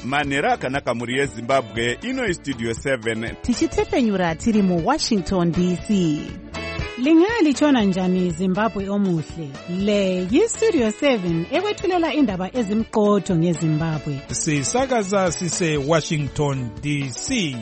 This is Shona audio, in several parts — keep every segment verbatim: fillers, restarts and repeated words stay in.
manhero akanaka muri yezimbabwe. Ino istudio seven tichitepfenyura tiri muwashington D C. Lingalitshona njani Zimbabwe omuhle? Le yistudio seven ekwethulela indaba ezimqotho ngeZimbabwe. Sisakaza sise Washington D C.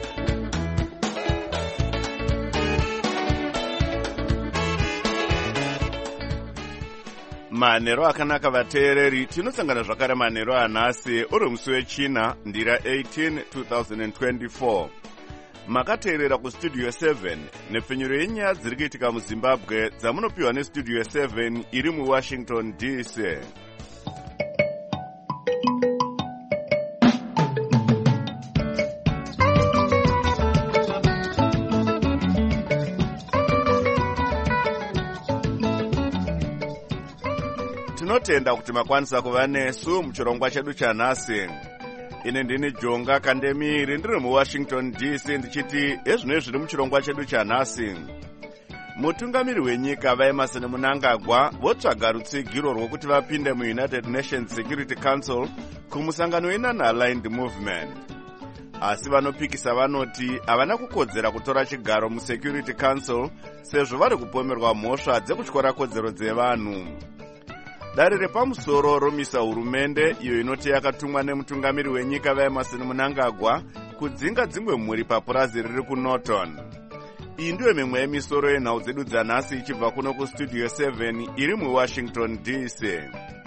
manhero akanaka vateereri, tinosangana zvakare manhero anhasi uri musi wechina ndira eighteen two thousand twenty-four. Makateerera kustudio seven nepfenyuro yenyaya dziri kuitika muZimbabwe dzamunopiwa nestudio seven iri muWashington D C. Tinotenda kuti makwanisa kuva nesu muchirongwa chedu chanhasi. Ine ndini Jonga Kandemiri ndiri muWashington D C ndichiti ezvino zviri muchirongwa chedu chanhasi. Mutungamiri wenyika vaEmerson Mnangagwa votsvaga rutsigiro rwokuti vapinde muUnited Nations Security Council kumusangano weNon-Aligned Movement. Asi vanopikisa vanoti havana kukodzera kutora chigaro muSecurity Council sezvo vari kupomerwa mhosva dzekutyora kodzero dzevanhu. Dare repamusoro romisa hurumende iyo inoti yakatumwa nemutungamiri wenyika vaEmerson Mnangagwa kudzinga dzimwe mhuri papurazi riri kuNorton. Iyi ndiyo mimwe yemisoro yenhau dzedu dzanhasi ichibva kuno kustudio seven iri muWashington D C.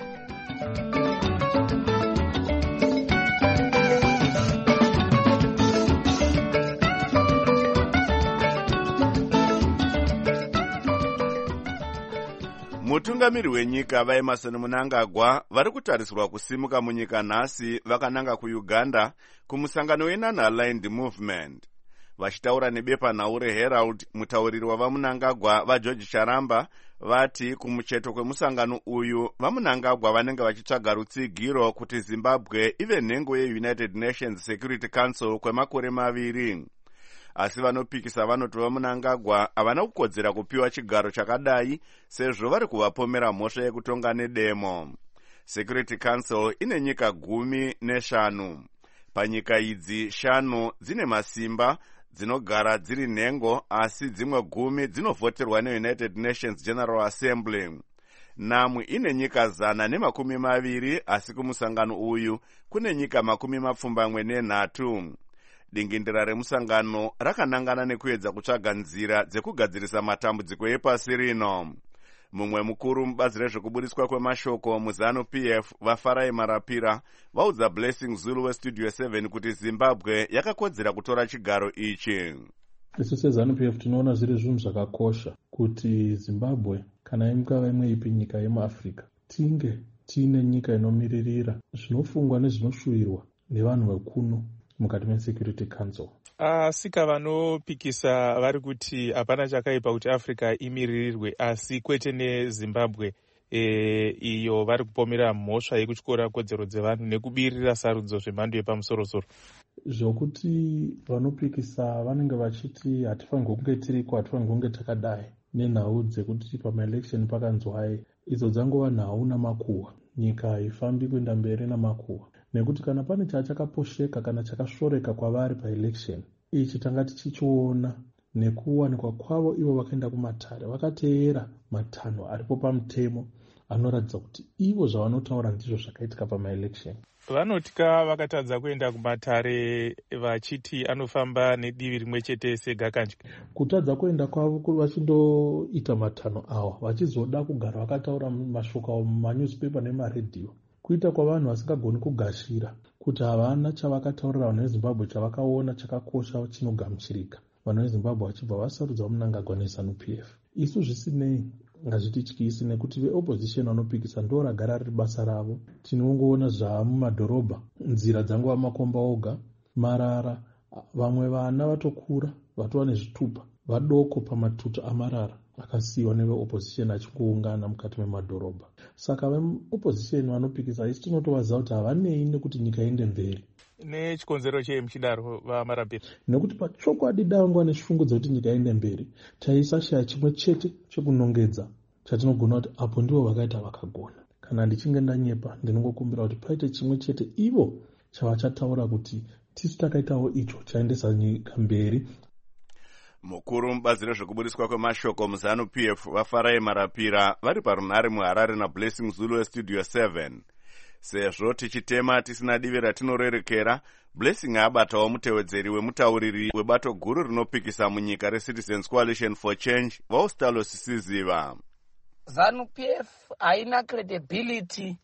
Mutungamiri wenyika vaEmerson Mnangagwa vari kutarisirwa kusimuka munyika nhasi vakananga kuUganda kumusangano weNon-Aligned Movement. Vachitaura nebepanhau reHerald, mutauriri wavaMnangagwa vaGeorge Charamba vati kumucheto kwemusangano uyu vaMnangagwa vanenge vachitsvaga rutsigiro kuti Zimbabwe ive nhengo yeUnited Nations Security Council kwemakore maviri. Asi vanopikisa vanoti vaMnangagwa havana kukodzera kupiwa chigaro chakadai sezvo vari kuvapomera mhosva yekutonga nedemo. Security Council ine nyika gumi neshanu. Panyika idzi shanu dzine masimba dzinogara dziri nhengo, asi dzimwe gumi dzinovhoterwa neUnited Nations General Assembly. Namwe ine nyika zana nemakumi maviri, asi kumusangano uyu kune nyika makumi mapfumbamwe nenhatu. Dingindira remusangano rakanangana nekuedza kutsvaga nzira dzekugadzirisa matambudziko epasi rino. Mumwe mukuru mubazi rezvekubudiswa kwemashoko muZanu-P F vaFarai Marapira vaudza Blessing Zulu westudio seven kuti Zimbabwe yakakodzera kutora chigaro ichi. Isu seZanu-P F tinoona zviri zvinhu zvakakosha kuti Zimbabwe kana imukava imwe ipi nyika yemuAfrica tinge tiine nyika inomiririra zvinofungwa nezvinoshuvirwa nevanhu vekuno mukati meSecurity Council. Asika vanopikisa vari kuti hapana chakaipa kuti Africa imiririrwe, asi kwete neZimbabwe e, iyo vari kupomera mhosva yekutyora kodzero dzevanhu nekubirira sarudzo zvemhando yepamusoro-soro. Zvokuti vanopikisa vanenge vachiti hatifanirwi kunge tiriko, hatifanirwi kunge takadai nenhau dzekuti pamaelection pakanzwai, idzo dzangova nhau namakuhwa. Nyika haifambi kuenda mberi namakuhwa. Nekuti kana pane chakaposheka kana chakashoreka kwavari paelection, ichi tanga tichichiona nekuwanikwa kwavo ivo vakaenda kumatare vakateera matanho aripo pamutemo anoratidza kuti ivo zvavanotaura ndizvo zvakaitika pamaelection. Vanotya vakatadza kuenda kumatare vachiti anofamba nedivi rimwe chete segakanje. Kutadza kuenda kwavo vachindoita matanho awa vachizoda kugara vakataura mashoko mumanewspaper nemaredhiyo, kuita kwavanhu vasingagoni kugashira kuti havana chavakataurira vanhu veZimbabwe chavakaona chakakosha chinogamuchirika. Vanhu veZimbabwe vachibva vasarudza Mnangagwa neZanu-P F. Isu zvisinei ngazvitityisi nekuti veopposition vanopikisa ndo ragara riri basa ravo. Tinongoona zvamumadhorobha, nzira dzangova makomba oga, marara, vamwe vana vatokura vatova nezvitupa vadoko pamatuta amarara akasiyiwa neveopposition achingoungana mukati memadhorobha. Saka veopposition vanopikisa isi tinotovaziva kuti havanei nekuti nyika iende mberi. Nechikonzero chei muchidaro vaMarapira? Nekuti pachokwadi dangwa neshungu dzekuti nyika iende mberi, taisashaya chimwe chete chekunongedza chatinogona kuti apo ndivo vakaita vakagona. Kana ndichinge ndanyepa ndinongokumbira kuti paite chimwe chete ivo chavachataura kuti tisu takaitawo icho chaendesa nyika mberi. Mukuru mubazi rezvekubudiswa kwemashoko muzanu P F vafarai marapira vari parunhare muHarare naBlessing Zulu westudio seven. Sezvo tichitema tisina divi ratinorerekera, Blessing abatawo mutevedzeri wemutauriri webato guru rinopikisa munyika reCitizens Coalition for Change Vaustalo Sisiziva. ZANU P F haina credibility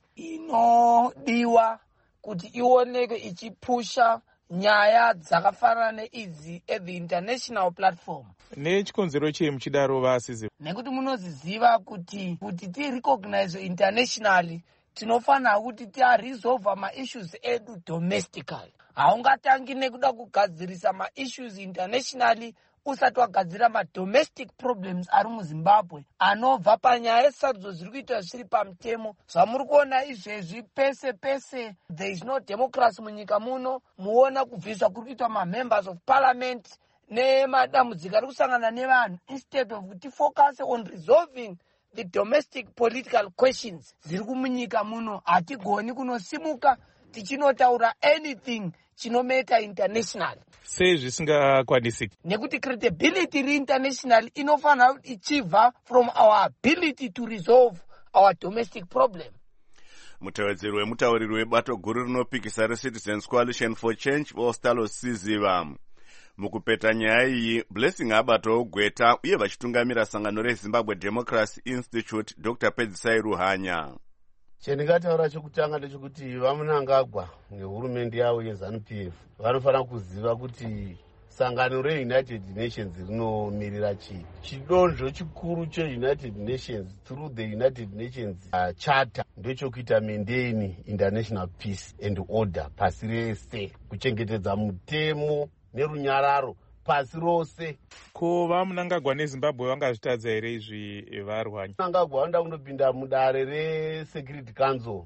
inodiwa kuti ioneke ichipusha nyaya dzakafanana neidzi at the international platform. Nechikonzero chii muchidaro vasiziva? Nekuti munoziziva kuti kuti ti recognize internationally tinofana kuti tia resolve ma issues edu domestically. Haungatangi nekuda kugadzirisa ma issues internationally usati wagadzira ma domestic problems ari muZimbabwe anobva panyaya sadzo zviri kuita zviri pamutemo. Zvamuri kuona izvezvi pese pese there is no democracy munyika muno. Muona kubviswa kuri kuitwa ma members of parliament nemadambudziko ari kusangana nevanhu instead of kuti focus on resolving the domestic political questions dziri kumunyika muno. Hatigoni kunosimuka tichinotaura anything chinomeka international. Sei zvisingakwanisiki? Nekuti credibility ri international inofana ichibva from our ability to resolve our domestic problem. Mutevedzeri wemutauriri webato guru rinopikisa reCitizens Coalition for Change Vaustalo Sisiziva. Mukupeta nyaya iyi, Blessing abatawo gweta uye vachitungamira sangano reZimbabwe Democracy Institute Doctor Pedzisai Ruhanya. Chendingataura chekutanga ndechekuti vaMnangagwa nehurumende yavo yeZANU P F vanofanira kuziva kuti sangano reUnited Nations rinomirira chii. Chidonzvo chikuru cheUnited Nations through the United Nations uh, Charter ndechekuita maintain international peace and order pasi rese, kuchengetedza mutemo nerunyararo pasi rose. Ko vaMnangagwa neZimbabwe vangazvitadza here izvi varwanyi? Mnangagwa vanoda kundopinda mudare reSecurity Council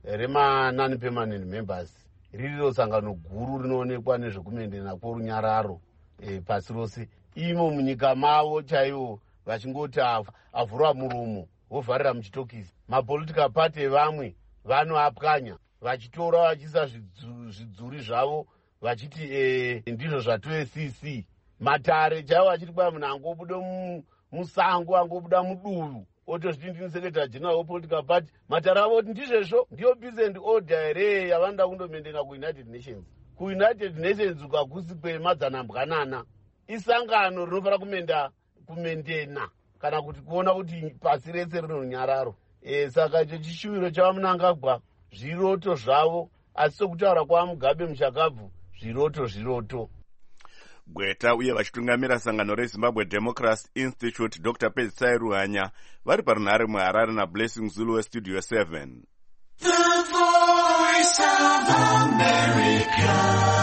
rema non-permanent members, ririro sangano guru rinoonekwa nezvekumendena kworunyararo e, pasi rose. Imo munyika mavo chaivo vachingoti avhurwa muromo vovharira muchitokisi. Mapolitical party evamwe vanoapwanya vachitora vachiisa zvidzuri zvavo vachiti eh, ndizvo zvatove C C. Matare chaivo vachiti kwai munhu angobuda musango angobuda muduvu otozviti ndini secretary general wepolitical party. Matare avo kuti ndizvezvo ndiyo peace and order here yavanoda kundomendena kuUnited Nations. KuUnited Nations ukakusi kwemadzanambwanana isangano rinofanira kumenda kumendena kana kuti kuona kuti pasi rese rino nyararo. E, saka icho chishuwiro chavaMnangagwa zviroto zvavo, asi sokutaura kwaMugabe Muchakabvu zviroto zviroto. Gweta uye vachitungamira sangano reZimbabwe Democracy Institute Doctor Pedzisai Ruhanya vari parunhare muHarare naBlessing Zulu westudio seven. The Voice of America,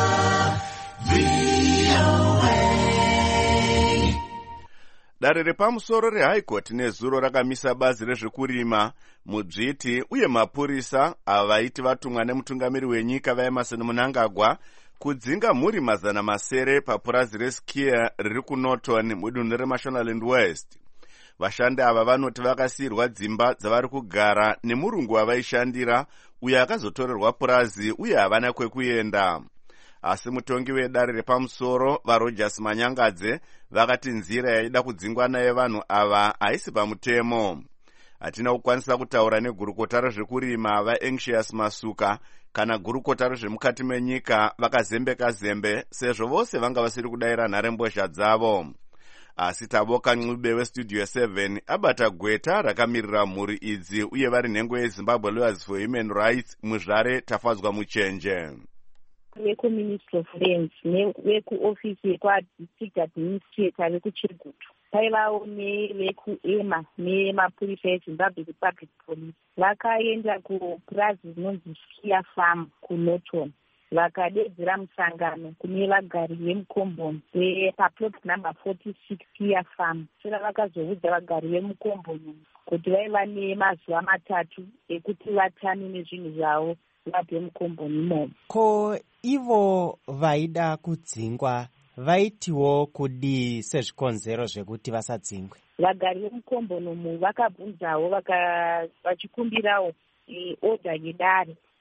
V O A. Dare repamusoro reHigh Court nezuro rakamisa bazi rezvekurima, mudzviti uye mapurisa avaiti vatumwa nemutungamiri wenyika vaEmerson Mnangagwa kudzinga mhuri mazana masere papurazi reSkia riri kuNorton mudunhu reMashonaland West. Vashandi ava vanoti vakasiyirwa dzimba dzavari kugara nemurungu wavaishandira uye akazotorerwa purazi uye havana kwekuenda. Asi mutongi wedare repamusoro vaRogers Manyangadze vakati nzira yaida kudzingwa naye vanhu ava haisi pamutemo. Hatina kukwanisa kutaura negurukota rezvekurima vaAnxious Masuka kana gurukota rezvemukati menyika vakazembeka zembe sezvo vose vanga vasiri kudayira nharembozha dzavo. Asi Taboka Ncube westudio seven abata gweta rakamirira mhuri idzi uye vari nhengo yeZimbabwe Lawyers for Human Rights muzvare Tafadzwa Muchenje. Vekuministry of Lands nevekuofisi yekwa-district administrator vekuChegutu paivawo nevekuEMA nemapurisa eZimbabwe Republic Police vakaenda kupurazi rinonzi Skia Farm kuNorton vakadedzera musangano kune vagari vemukomboni paplot number forty-six Skia Farm. Sera vakazoudza vagari vemukomboni kuti vaiva nemazuva matatu ekuti vatame nezvinhu zvavo vabve mukomboni imomo. Ko ivo vaida kudzingwa vaitiwo kudii sezvikonzero zvekuti vasadzingwe? Vagari vemukomboni umu vakabvunzawo vachikumbirawo e, order yedare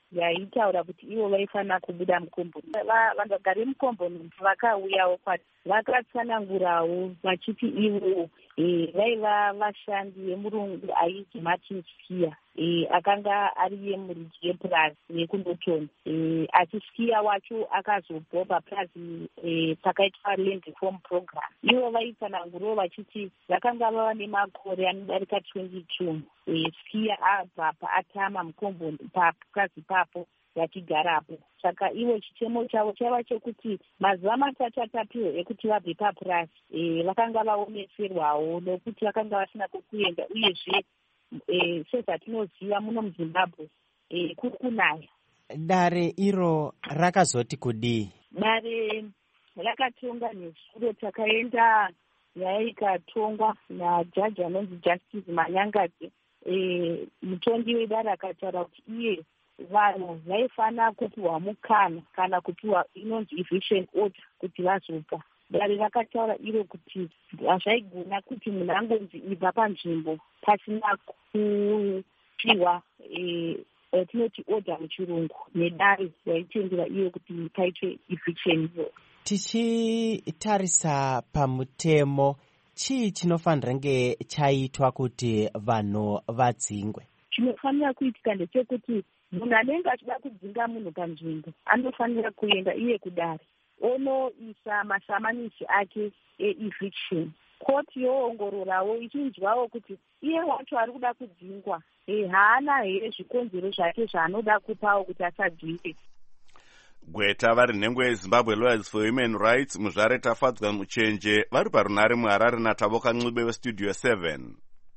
yaitaura kuti ivo vaifanira kubuda mukomboni. Vagari mukomboni vakauyawo kwati vakatsanangurawo vachiti ivo vaiva vashandi vemurungu ainzi Martin Skiya akanga ari yemuriji yepurazi yekunotoni. Asi Skiya wacho akazobva purazi pakaitwa land reform program. Ivo vaitsanangurawo vachiti vakanga vava nemakore anodarika twenty-two. Skiya abva atama mukomboni papurazi papo vachigarapo. Saka ivo chichemo chavo chaiva chekuti mazuva matatu atapiwa ekuti vabve papurazi vakanga vaoneserwawo nokuti vakanga vasina kwekuenda, uyezve sezvatinoziva muno muZimbabwe kuri kunaya. Dare iro rakazoti kudii? Dare rakatonga nezuro takaenda nyaya ikatongwa najaji anonzi Justice Manyangadzi. Mutongi wedare akataura kuti iye vanhu vaifanira kupiwa mukana kana kupiwa inonzi eviction order kuti vazopa. Dare rakataura iro kuti hazvaigona kuti munhu angonzi ibva panzvimbo pasina kupiwa tinoti order muchirungu nedare yaitendera iyo kuti paitwe eviction iyo. Tichitarisa pamutemo, chii chinofanira nge chaitwa kuti vanhu vadzingwe? Chinofanira kuitika ndechekuti munhu anenge achida kudzinga munhu panzvimbo anofanira kuenda iye kudare onoisa masamanisi ake e-eviction. Koti yoongororawo ichinzwawo kuti iye wacho ari kuda kudzingwa haana here zvikonzero zvake zvaanoda kupawo kuti asadzingwe. Gweta vari nhengo yeZimbabwe Lawyers for Human Rights muzvare Tafadzwa Muchenje vari parunare muHarare naTavoka Ncube weStudio seven.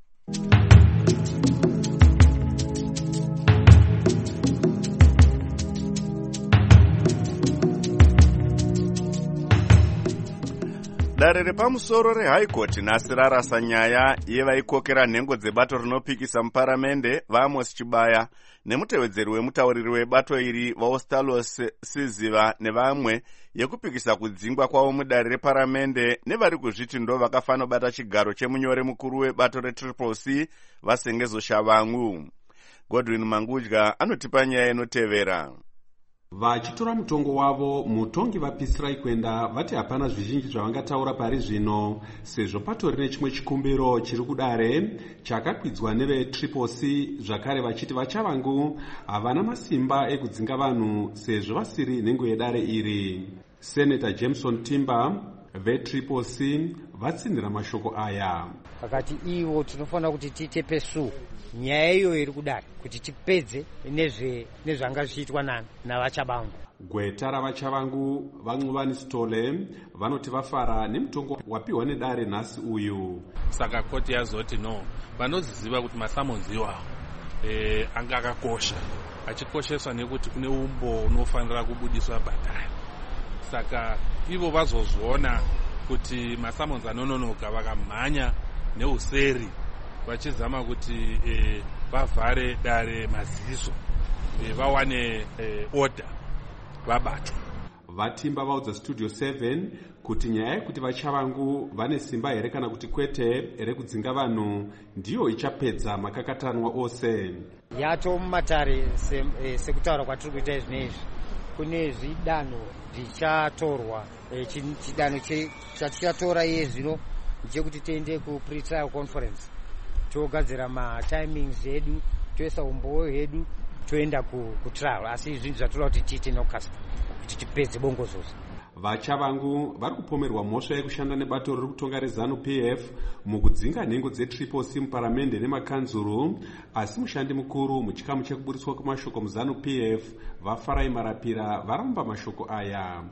Dare repamusoro reHigh Court nhasi rarasa nyaya yevaikokera nhengo dzebato rinopikisa muparamende vaAmos Chibaya nemutevedzeri wemutauriri webato iri vaOstalos Siziva nevamwe yekupikisa kudzingwa kwavo mudare reparamende nevari kuzviti ndo vakafanira bata chigaro chemunyori mukuru webato reTriple C Vasengezo Shavangu. Godwin Mangudya anotipa nyaya inotevera. Vachitora mutongo wavo, mutongi vaPisirai kwenda vati hapana zvizhinji zvavangataura pari zvino sezvo patori nechimwe chikumbiro chiri kudare chakakwidzwa neveTriple C, zvakare vachiti vaChavangu havana masimba ekudzinga vanhu sezvo vasiri nhengo yedare iri. Senator Jameson Timber veTriple C vatsindira mashoko aya. Vakati ivo tinofanira kuti tiite pesu nyaya iyo iri kudare kuti tipedze nezve nezvanga zvichiitwa nani navaChavangu. Gweta ravaChavangu vaNcuvani Sitole vanoti vafara nemutongo wapiwa nedare nhasi uyu. Saka koti yazoti no, vanoziziva kuti masamonzi iwawo e, anga akakosha, achikosheswa nekuti kune umbo unofanira kubudiswa bhatari. Saka ivo vazozviona kuti masamonzi anononoka vakamhanya neuseri vachizama kuti e, vavhare dare maziso e, vawane e, order vabatwa. Vatimba vaudza Studio seven kuti nyaya yekuti vaChavangu vane simba here kana kuti kwete rekudzinga vanhu ndiyo ichapedza makakatanwa ose. Yato mumatare se, e, sekutaura kwatiri kuita zvinezvi kune zvidanho zvichatorwa e, chidanho chatichatora iye zvino ndechekuti tiende kupre-trial conference togadzira matimings edu toisa umboyo hedu toenda kutrial, asi zvinhu zvatoda kuti tiite nokasta kuti tipedze bongozozo. VaChavangu vari kupomerwa mhosva yekushanda nebato riri kutonga reZANU-P F mukudzinga nhengo dzeTriple C muparamende nemakanzuru, asi mushandi mukuru muchikamu chekuburiswa kwemashoko muZANU-P F vaFarai Marapira varamba mashoko aya.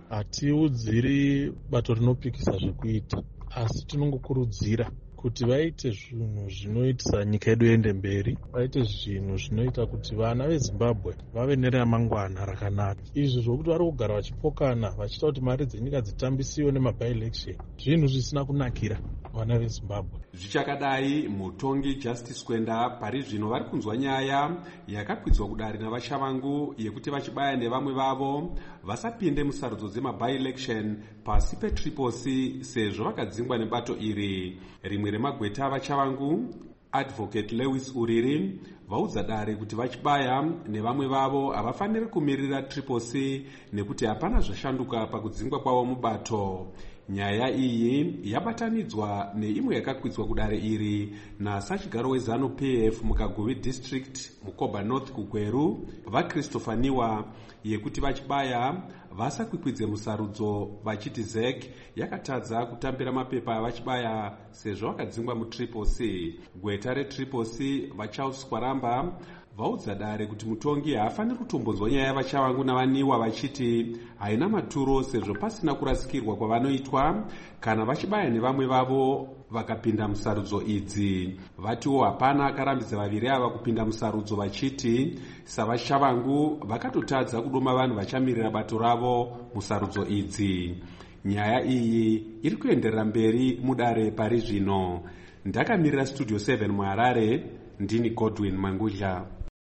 Hatiudziri bato rinopikisa zvekuita, asi tinongokurudzira kuti vaite zvinhu zvinoitisa nyika yedu ende mberi, vaite zvinhu zvinoita kuti vana veZimbabwe vave neramangwana rakanaka. Izvi zvokuti vari kugara vachipokana vachiita kuti mari dzenyika dzitambisiwe nemaby-election, zvinhu zvisina kunakira vana veZimbabwe. Zvichakadai, mutongi Justice Kwenda pari zvino vari kunzwa nyaya yakakwidzwa kudare navaChavangu yekuti vachibaya nevamwe vavo vasapinde musarudzo dzemaby-election pasi peTriple C sezvo vakadzingwa nebato iri. Rimwe remagweta avaChavangu Advocate Lewis Uriri vaudza dare kuti vachibaya nevamwe vavo havafaniri kumirira Triple C nekuti hapana zvashanduka pakudzingwa kwavo mubato. Nyaya iyi yabatanidzwa neimwe yakakwidzwa kudare iri nasachigaro wezanu P F mukaguvi district mukoba north kugweru vaChristopher Niwa yekuti vachibaya vasakwikwidze musarudzo vachiti Z E C yakatadza kutambira mapepa avachibaya sezvo vakadzingwa muTriple C. Gweta reTriple C vaCharles Kwaramba vaudza dare kuti mutongi haafaniri kutombonzwa nyaya yavachavangu navaniwa vachiti haina maturo sezvo pasina kurasikirwa kwavanoitwa kana vachibaya nevamwe vavo vakapinda musarudzo idzi. Vatiwo hapana akarambidza vaviri ava kupinda musarudzo vachiti savachavangu vakatotadza kudoma vanhu vachamirira bato ravo musarudzo idzi. Nyaya iyi iri kuenderera mberi mudare pari zvino. Ndakamirira Studio seven muHarare, ndini Godwin Mangudya.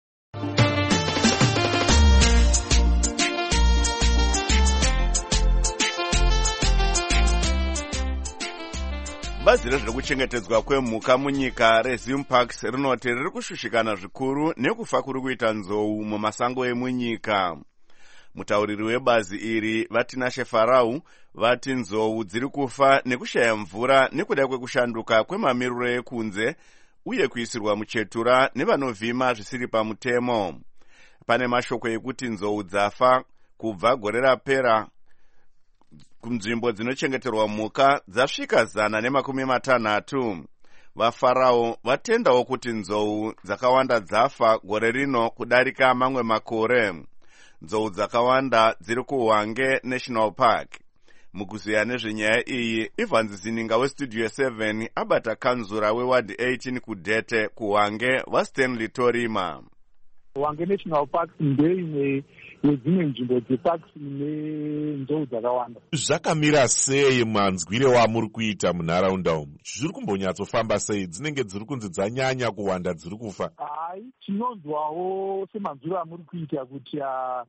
Bazi rezviri kuchengetedzwa kwemhuka munyika reZimparks rinoti riri kushushikana zvikuru nekufa kuri kuita nzou mumasango emunyika. Mutauriri webazi iri Vatinashe Farau vati nzou dziri kufa nekushaya mvura nekuda kwekushanduka kwemamiriro ekunze uye kuisirwa muchetura nevanovhima zvisiri pamutemo. Pane mashoko ekuti nzou dzafa kubva gore rapera kunzvimbo dzinochengeterwa mhuka dzasvika zana nemakumi matanhatu. VaFarao vatendawo kuti nzou dzakawanda dzafa gore rino kudarika mamwe makore. Nzou dzakawanda dziri kuHwange National Park. Mukuziya nezvenyaya iyi, Ivan Zininga weStudio seven abata kanzura weward eighteen kuDhete kuHwange vaStanley Torima. Hwange National Park ndeimwe yedzimwe nzvimbo dzeparks ine nzou dzakawanda. Zvakamira sei manzwire wamuri kuita munharaunda umu? Zviri kumbonyatsofamba sei? Dzinenge dziri kunzi dzanyanya kuwanda dziri kufa? Hai, tinonzwawo semanzwiro amuri kuita kuti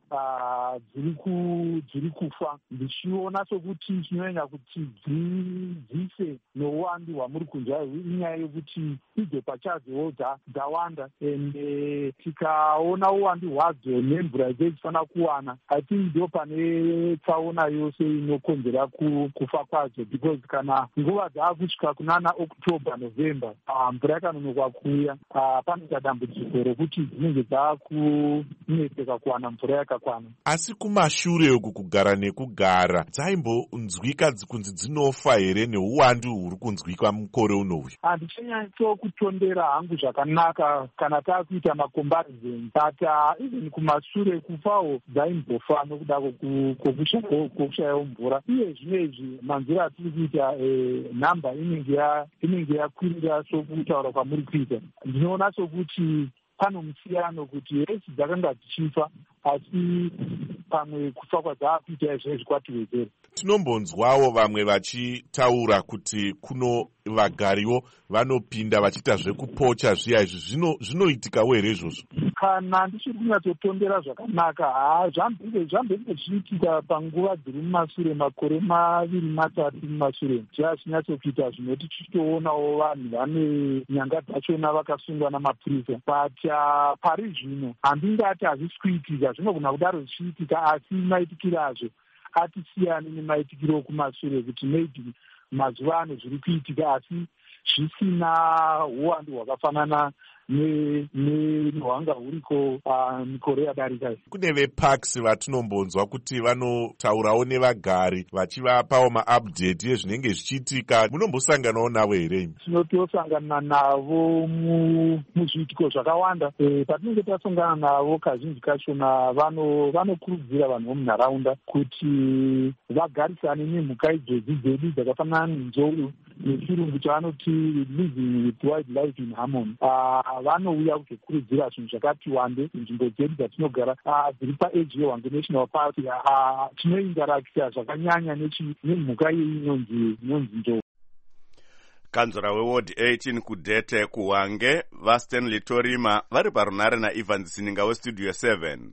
dziri kufa. Ndichiona sokuti chinonyanya kuti dzife nouwandu hwamuri kunzwa inyaya yekuti idzo pachadzo dzawanda, ende tikaona uwandu hwadzo nemvura dzedzifanira kuwana, I think ndo pane tsaona yose inokonzera kufa kwadzo, because kana nguva dzaakusvika kunana October November mvura yakanonoka kuuya, panoita dambudziko rokuti dzinenge dzaakunetseka kuwana mvura yakakwana. Asi kumashure uku kugara nekugara dzaimbonzwika kunzi dzinofa here neuwandu huri kunzwika mukore unoyu? Handichanyatso kutondera hangu zvakanaka kana taakuita macomparison, but even kumashure kufawo dzaimbofa nokuda kwokushayawo mvura. Iye zvinezvi manzwiro atiri kuita nhamba inenge yakwirira sokutaura kwamuri kuita. Ndinoona sokuti pano musiyano kuti hesi dzakanga dzichifa asi pamwe kufa kwadzaakuita izvezvi kwatiwedzera. Tinombonzwawo vamwe vachitaura kuti kuno vagariwo vanopinda vachiita zvekupocha zviya izvi, zvinoitikawo here izvozvo? Kana ndichiri kunyatsotondera zvakanaka, haa, zvambenge zvichiitika panguva dziri mumashure, makore maviri matatu mumashure, zvazvinyatsokuita zvinoti tichitoonawo vanhu vane nyanga dzachona vakasungwa namapurisa. But uh, pari zvino handingati hazvisi kuitika, zvinogona kudaro zvichiitika, asi maitikiro azvo atisiyane nemaitikiro kumashure, kuti maybe mazuva ano zviri kuitika asi zvisina uwandu hwakafanana nehwanga huriko mikore yadarika. Kune veparks vatinombonzwa kuti vanotaurawo nevagari vachivapawo maupdate ezvinenge zvichiitika. Munombosanganawo navo here? Tinotosangana navo muzviitiko zvakawanda. Patinenge tasangana navo kazhinji kachona vanokurudzira vanhu vomunharaunda kuti vagarisane nemhuka idzodzi dzedu dzakafanana nenzou, nechirungu chavanoti living with wildlife in harmony. Vanouya kuzokurudzira zvinhu zvakati wande nzvimbo dzedu dzatinogara dziri paeji yeHwange National Park. Tinoindarakita zvakanyanya nemhuka iyi inonzi nzou. Kanzura weward eighteen kuDhete kuHwange vaStanley Torima vari parunare naIvan Zininga weStudio seven.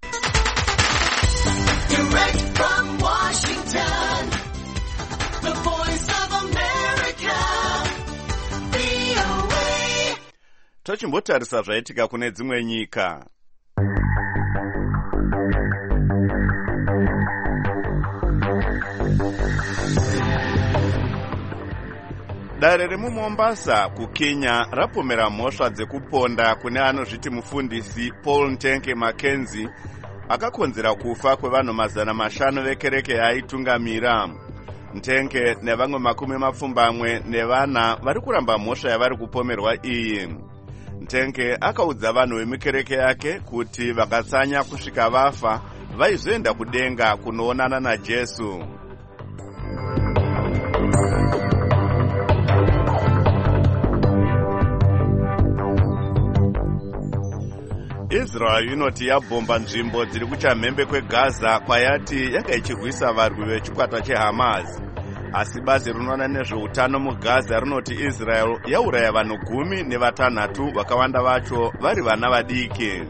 Direct from Washington, the voice of America, V O A. tochimbotarisa zvaitika kune dzimwe nyika. Dare remuMombasa kuKenya rapomera mhosva dzekuponda kune anozviti mufundisi Paul Ntenke Mackenzie akakonzera kufa kwevanhu mazana mashanu vekereke yaaitungamira. Ntenke nevamwe makumi mapfumbamwe nevana vari kuramba mhosva yavari kupomerwa iyi. Ntenke akaudza vanhu vemukereke yake kuti vakatsanya kusvika vafa vaizoenda kudenga kunoonana naJesu. Israel inoti yabhomba nzvimbo dziri kuchamhembe kweGaza kwayati yanga ichirwisa varwi vechikwata cheHamas. Asi bazi rinoona nezveutano muGaza rinoti Israel yauraya vanhu gumi nevatanhatu, vakawanda vacho vari vana vadiki.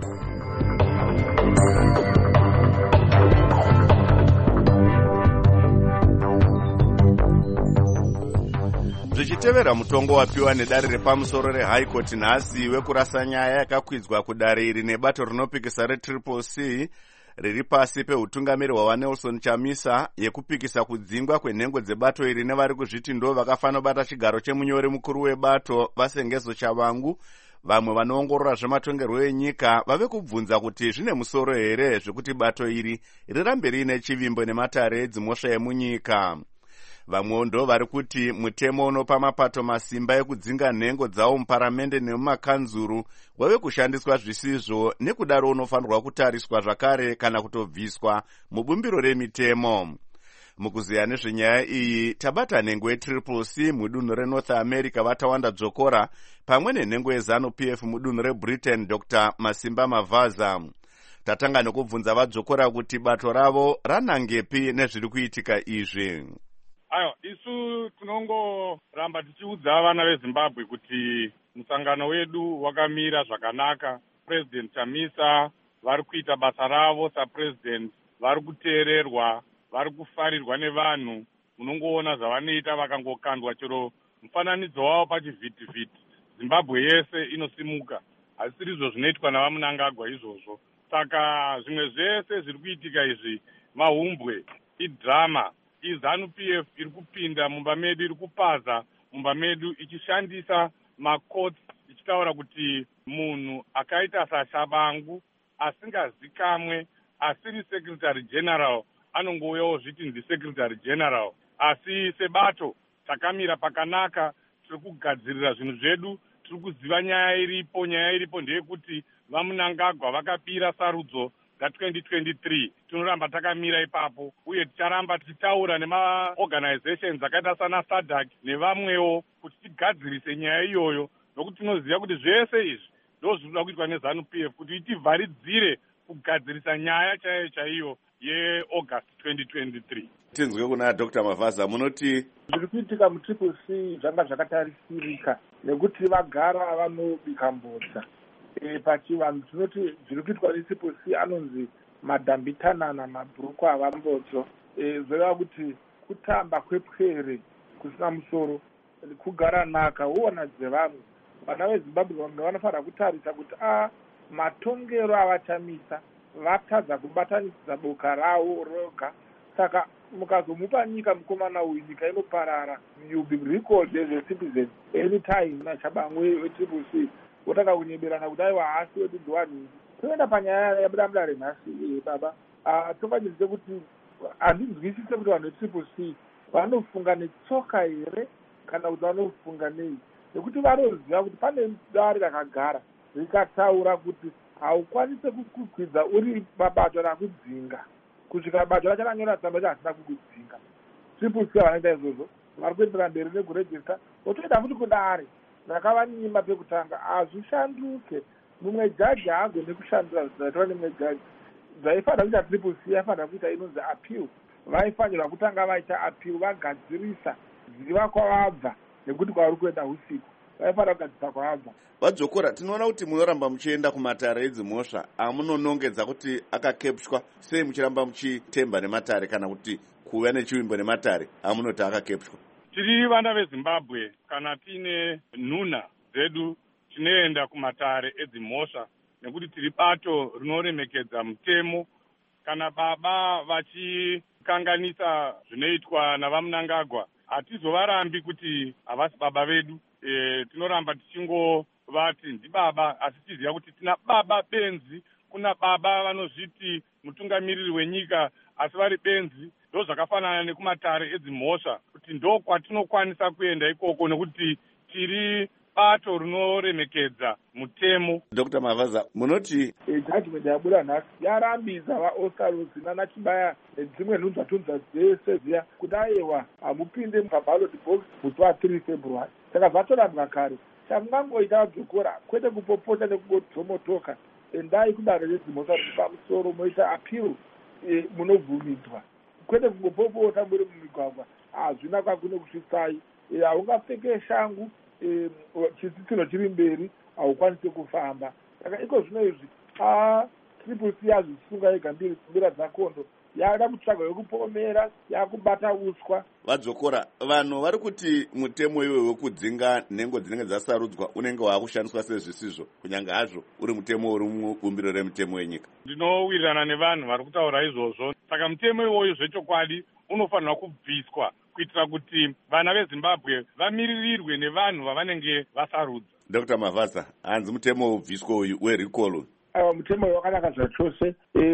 Zvichitevera mutongo wapiwa nedare repamusoro reHigh Court nhasi wekurasa nyaya yakakwidzwa kudare iri nebato rinopikisa reTriple C riri pasi peutungamiri hwaNelson Chamisa yekupikisa kudzingwa kwenhengo dzebato iri nevari kuzviti ndo vakafanira bata chigaro chemunyori mukuru webato Vasengezo Chavangu. Vamwe vanoongorora zvematongerwo enyika vave kubvunza kuti zvine musoro here zvekuti bato iri rirambe riine chivimbo nematare edzimhosva emunyika. Vamwewo ndo vari kuti mutemo unopa mapato masimba ekudzinga nhengo dzawo muparamende nemumakanzuru wave kushandiswa zvisizvo, nekudaro unofanirwa kutariswa zvakare kana kutobviswa mubumbiro remitemo. Mukuziya nezvenyaya iyi tabata nhengo yeTriple C mudunhu reNorth America Vatawanda Dzokora pamwe nenhengo yeZanu-P F mudunhu reBritain Doctor Masimba Mavaza. Tatanga nekubvunza vaDzokora kuti bato ravo ranangepi nezviri kuitika izvi. Ayo, isu tinongoramba tichiudza vana veZimbabwe kuti musangano wedu wakamira zvakanaka. President Chamisa vari kuita basa ravo sapresident, vari kuteererwa, vari kufarirwa nevanhu. Munongoona zvavanoita vakangokandwa chero mufananidzo wavo pachivhitivhiti. Zimbabwe yese inosimuka. Hasiri izvo zvinoitwa navaMnangagwa izvozvo. Saka zvimwe zvese zviri kuitika izvi mahumbwe, idrama. iZanu-P F iri kupinda mumba medu, iri kupaza mumba medu ichishandisa makoti ichitaura kuti munhu akaita saChabangu asingazikamwe, asiri secretary general, anongouyawo zviti ndi secretary general. Asi sebato takamira pakanaka, tiri kugadzirira zvinhu zvedu, tiri kuziva nyaya iripo. Nyaya iripo ndeyekuti vaMnangagwa vakapira sarudzo twenty twenty-three. Tinoramba takamira ipapo uye ticharamba tichitaura nemaorganizations akaita sana SADC nevamwewo kuti tigadzirise nyaya iyoyo, nokuti tinoziva kuti zvese izvi ndo zvinoda kuitwa neZanu-P F kuti itivharidzire kugadzirisa nyaya chaiyo chaiyo yeAugust twenty twenty-three. Tinzwe kuna Doctor Mavaza, munoti zviri kuitika muTriple C zvanga zvakatarisirika nekuti vagara vanobika mbodza. E, pachivanhu tinoti zviri kuitwa neTriple C anonzi madhambitanana mabhuruku avambodzo. E, zvoreva kuti kutamba kwepwere kusina musoro, kugara naka uona dzevanhu. Vana veZimbabwe vamwe vanofanira kutarisa kuti a matongero avachamisa vatadza kubatanidza boka ravo roga. Saka mukazomupa nyika mukomana uyu, nyika inoparara. You be recalled as a citizen anytime naChabangu weTriple C. Wotaka kunyeberana kuti aiwa hasi wedu ndiwani. Toenda panyaya yabuda mudare nhasi baba. Ah, tofanyirise kuti handinzwisise kuti vanhu veTriple C vanofunga netsoka here kana kuti vanofunga nei. Nekuti vanoziva kuti pane dare rakagara rikataura kuti haukwanise kukwidza uri mabato rakudzinga kusvika bato racho ranyora tsamba kuti hasina kukudzinga. Triple C vanoita izvozvo, vari kuendera mberi nekurejista. Wotoenda futi kudare rakavanyima pekutanga, hazvishanduke. Mumwe jaji haagone kushandura zvaitwa nemumwe jaji. Zvaifanira kuita Triple C yaifanira kuita inonzi appeal. Vaifanirwa kutanga vaita appeal vagadzirisa ziva kwavabva nekuti kwavari kuenda usiku. Vaifanira kugadzirisa kwavabva. Vadzokora, tinoona kuti munoramba muchienda kumatare edzimhosva, amunonongedza kuti akakepshwa. Sei muchiramba muchitemba nematare kana kuti kuva nechivimbo nematare amunoti akakepshwa? Tiri vana veZimbabwe, kana tiine nhunha dzedu tinoenda kumatare edzimhosva nekuti tiri bato rinoremekedza mutemo. Kana baba vachikanganisa zvinoitwa navamunangagwa, hatizovarambi kuti havasi baba vedu. E, tinoramba tichingovati ndibaba, asi tiziva kuti tina baba benzi. Kuna baba vanozviti mutungamiriri wenyika asi vari benzi. Ndo zvakafanana nekumatare edzimhosva kuti ndo kwatinokwanisa kuenda ikoko nekuti tiri bato rinoremekedza mutemo. Doctor Mavaza, munoti judgment yabuda nhasi yarambidza vaosarosi nanachibaya nedzimwe nhunzvatunza dzese ziya kuti aiwa hamupinde paballot box musi wa3 February. Saka zvatorambwa kare. Chamungangoita vadzokora kwete kupopota nekungodzomotoka. Endai kudare redzimhosva riri pamusoro moita appeal munobvumidzwa. Kwete kungopopota muri mumigwagwa. Hazvina kwakune kusvitsai. Haungapfeke shangu chitsitsino chiri mberi haukwanisi kufamba. Saka iko zvino izvi triple C yazvisunga yega mbiri mbira dzakondo yaada kutsvaga yokupomera yakubata uswa. Vadzokora vanhu vari kuti mutemo iwe wekudzinga nhengo dzinenge dzasarudzwa unenge waakushandiswa sezvisizvo kunyange hazvo uri mutemo uri mubumbiro remutemo wenyika. Ndinowirirana nevanhu vari kutaura izvozvo. Saka mutemo iwoyo zvechokwadi unofanirwa kubviswa kuitira kuti vana veZimbabwe vamiririrwe nevanhu vavanenge vasarudza. Doctor Mavaza, hanzi mutemo ubviswe uyu werikolo. Aiwa, mutemo wakanaka zvachose.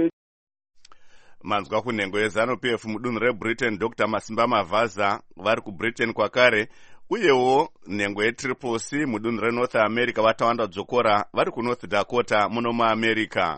Manzwa kunhengo yeZanu P F mudunhu reBritain Doctor Masimba Mavaza vari kuBritain kwakare, uyewo nhengo yeTriple C mudunhu reNorth America vatawanda dzokora vari kuNorth Dakota muno muAmerica.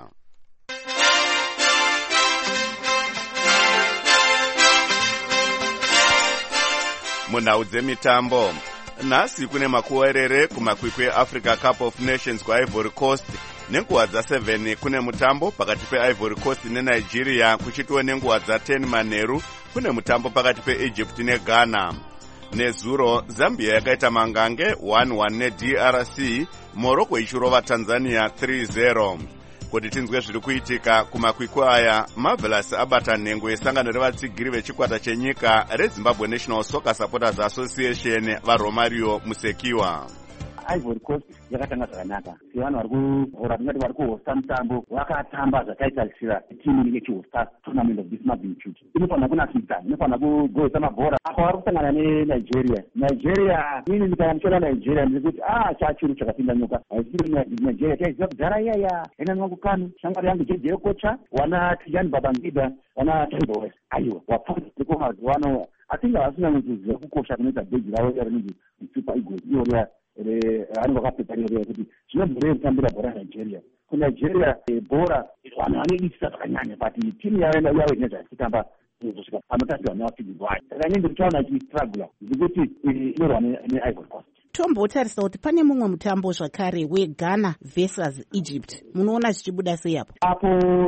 Munhau dzemitambo, nhasi kune makuwerere kumakwikwi eAfrica Cup of Nations kuIvory Coast. Nenguva dza7 kune mutambo pakati peIvory Coast neNigeria, kuchitiwa nenguva dza10 manheru kune mutambo pakati peEgypt neGhana. Nezuro Zambia yakaita mangange one one neD R C, Morocco ichirova Tanzania three zero. Kuti tinzwe zviri kuitika kumakwikwi aya, Marvelous abata nhengo yesangano revatsigiri vechikwata chenyika reZimbabwe National Soccer Supporters Association vaRomario Musekiwa. Ivory Coast yakatanga zvakanaka. Sevanhu vari kuhora tingati vari kuhosta mutambo wakatamba zvakaitarisira timu inenge ichihosta tournament of this magnitude. Inofanira kunakidza, inofanira kugohesa mabhora. Apa vari kusangana neNigeria. Nigeria, ini ndikamushora Nigeria ndikuti ah chachuru chakapinda nyoka. Haisiri Nigeria chaiziva kudhara iyaya ena nwangu kanu shamwari yangu jeje kocha wana Tijani Babangida wana Taibo West. Aiwa wapfuura ndiko mazwano atinga vasina kuziva kukosha kunoita bheji ravo rinonzi Super Eagles. Iyo vanhu vakapeparira kuti zvinobhora kutambira bhora Nigeria. KuNigeria bhora vanhu vanoidisa zvakanyanya but timu yavo yavo ine zvachitamba kusvika panotambirwa nevafigirwa vayo. Saka inenge tichaona ichistrugula ndikuti inorwa neIvory Coast. Tombotarisa kuti pane mumwe mutambo zvakare weGhana versus Egypt. Munoona zvichibuda sei apo? Apo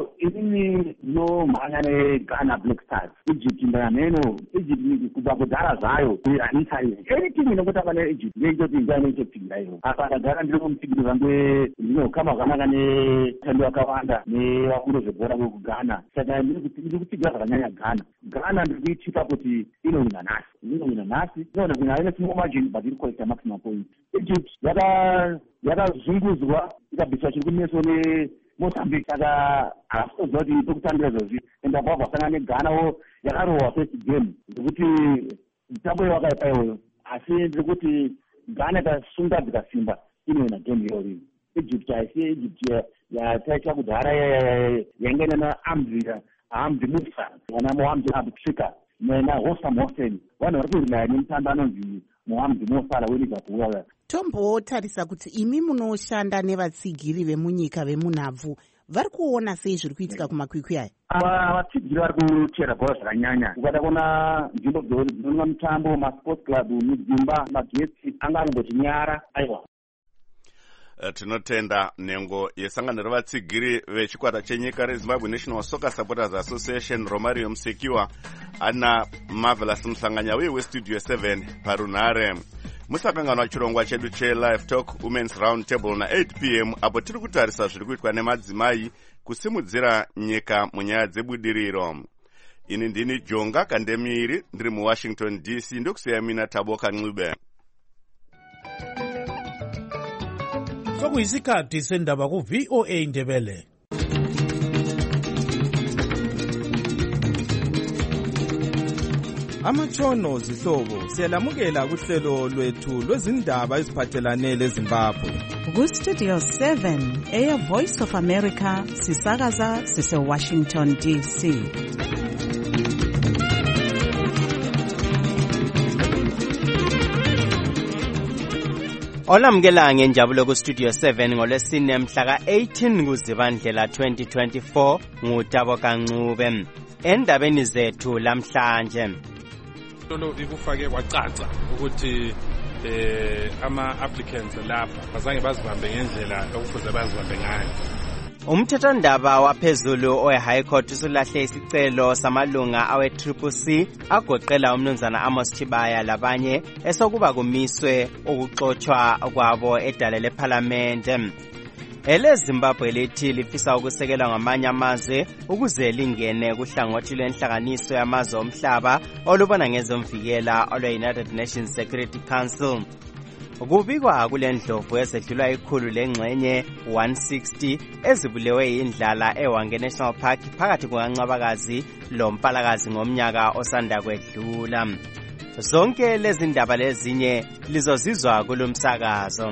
inini nomhanya neGhana Black Stars. Egypt ndaneno Egypt kubva kudhara zvayo kuranisa any team inokutamba neEgypt ndeyoti ndiyani ichopinda iyo. Apa ndagara ndiri kumutsigiri vangu ndinokama zvakanaka netendo yakawanda nevakuru zvezbhora vekuGhana. Saka ndiri kutsigira zvakanyanya Ghana. Ghana ndiri kuitipa kuti inowina nhasi. Inowina nhasi. Inoona kuti haina small margin but iri kuita maximum points. Egypt yaka yakazungudzwa ikabviswa chiri kuneso neMozambique. Saka havakutoziva kuti pekutambira izvozvi enda bva vasangana neGhanawo yakarohwa first game ndikuti mitambo iyo wakaipa iyoyo. Asi ndiri kuti Ghana ikasunga dzikasimba inowina game iyoyo. Egypt haisi Egypt yataita kudhara yainge nanaAmzira Hamdi Musa wana Mohammed Abdultrika naHossam Hossein vanhu vari kurinaya nemutambo anonzi Mohammed Mosala weLiverpool. Tombotarisa kuti imi munoshanda nevatsigiri vemunyika vemunhabvu vari kuona sei zviri kuitika kumakwikwi aya? Ava vatsigiri vari kuchera bhora zvakanyanya. Ukada kuona nzvimbo dzinonwa mutambo, masports club, midzimba, magetsi anga anomboti nyara. Aiwa. Uh, tinotenda nhengo yesangano revatsigiri vechikwata chenyika reZimbabwe National Soccer Supporters Association Romario Musekiwa ana Marvelous Musanganya uye westudio seven parunhare. Musakanganwa chirongwa chedu cheLive Talk Women's Round Table na eight p m apo tiri kutarisa zviri kuitwa nemadzimai kusimudzira nyika munyaya dzebudiriro. Ini ndini Jonga Kandemiri ndiri muWashington D C ndokusiyamina Taboka Ncube. sokuyisikhathi sendaba ku-V O A Ndebele. Amatshono zihlobo siyalamukela kuhlelo lwethu lwezindaba eziphathelane leZimbabwe. Ku-Studio seven, Air Voice of America, sisakaza sise-Washington D C. Olamukela ngenjabulo ku-Studio seven ngolwesine mhla ka-eighteen kuZibandlela twenty twenty-four nguTabo Kancube. Endabeni zethu lamhlanje. Lolo ikufake kwacaca ukuthi eh ama applicants lapha bazange bazibambe ngendlela okufuze bazibambe ngayo. Umthethondaba waphezulu owe-High Court usulahle isicelo samalunga awe-Triple C agoqela umnumzana Amos Chibaya labanye esokuba kumiswe ukuxotshwa kwabo edale lephalamende. EleZimbabwe lithi lifisa ukusekelwa ngamanye amazwe ukuze lingene kuhlangothi lwenhlanganiso yamazwe omhlaba olubona ngezomvikela olwe-United Nations Security Council. Kubikwa kule ndlovu esedlula ikhulu lengxenye one sixty ezibulewe indlala eWange National Park phakathi kukaNcwabakazi loMpalakazi ngomnyaka osanda kwedlula. Zonke lezi ndaba lezinye lizozizwa kulomsakazo.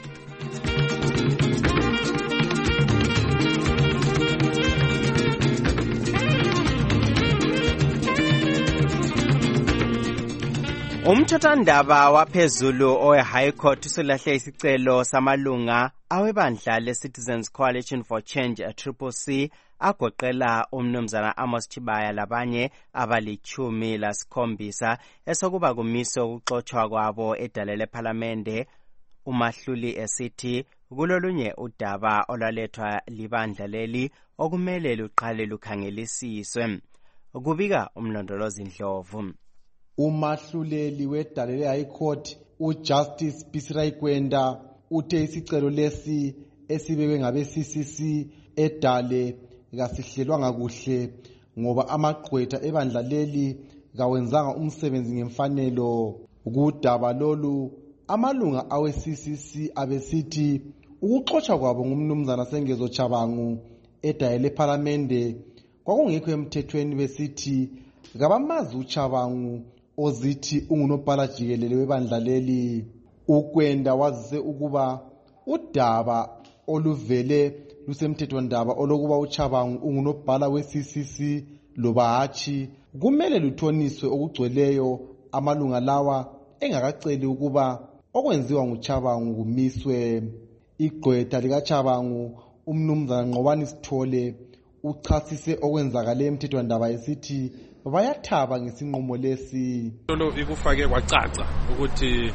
Umthethondaba waphezulu owe-High Court usulahle isicelo samalunga awebandla le-Citizens Coalition for Change Triple C agoqela umnumzana Amos Chibaya labanye abalichumi lasikhombisa esokuba kumiswe ukuxotshwa kwabo edale lephalamende. Umahluli esithi kulolunye udaba olwalethwa libandla leli okumele luqale lukhangelisiswe. Kubika umlondolozi Ndlovu. Umahluleli wedale le-High Court uJustice Pisirai Kwenda uthe isicelo lesi esibekwe ngabe-C C C edale kasihlelwanga kuhle ngoba amagqwetha ebandla leli kawenzanga umsebenzi ngemfanelo. Kudaba lolu amalunga awe-C C C abesithi ukuxotshwa kwabo ngumnumzana Sengezo Chabangu edale lephalamende kwakungekho emthethweni, besithi kabamazi uChabangu ozithi ungunobhala jikelele webandla leli. Ukwenda wazise ukuba udaba oluvele lusemthethondaba olokuba uChabangu ungunobhala we-C C C loba hatshi kumele luthoniswe okugcweleyo amalunga lawa engakaceli ukuba okwenziwa nguChabangu kumiswe. Igqwetha likaChabangu umnumzana Nqobani Sithole uchasise okwenzakale emthethondaba esithi bayathaba ngesinqumo lesi. Lolo ikufake kwacaca ukuthi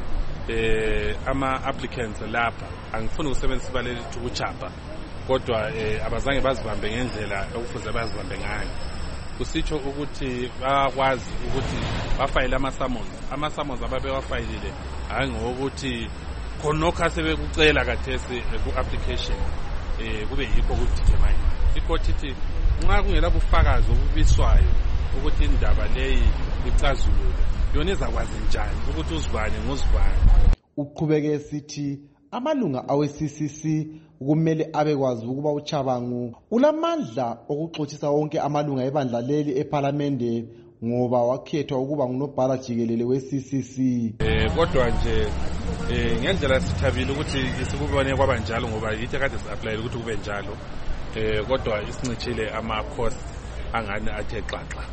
eh ama applicants lapha angifuni ukusebenzisa ibale lithi ukuchapha kodwa eh abazange bazibambe ngendlela okufuze bazibambe ngayo. Kusitsho ukuthi bayakwazi ukuthi bafayile ama-summons ama-summons ababewafayilile hayi ngokuthi khonokho sebekucela kathesi ku-application eh kube yikho ukuthi manje icourt ithi nxa kungela bufakazi obubiswayo ukuthi indaba leyi icazulule yona izakwazi njani ukuthi uzibane ngozibane. Uqhubeke esithi amalunga awe-C C C kumele abekwazi ukuba uChabangu ulamandla okuxothisa wonke amalunga ebandla leli ephalamende ngoba wakhethwa ukuba ngunobhala jikelele we-C C C. Eh kodwa nje eh ngendlela sithabile ukuthi isikubone kwaba njalo ngoba yithi kade si-apply ukuthi kube njalo. Eh kodwa isincithile ama-cost angani athe xaxa.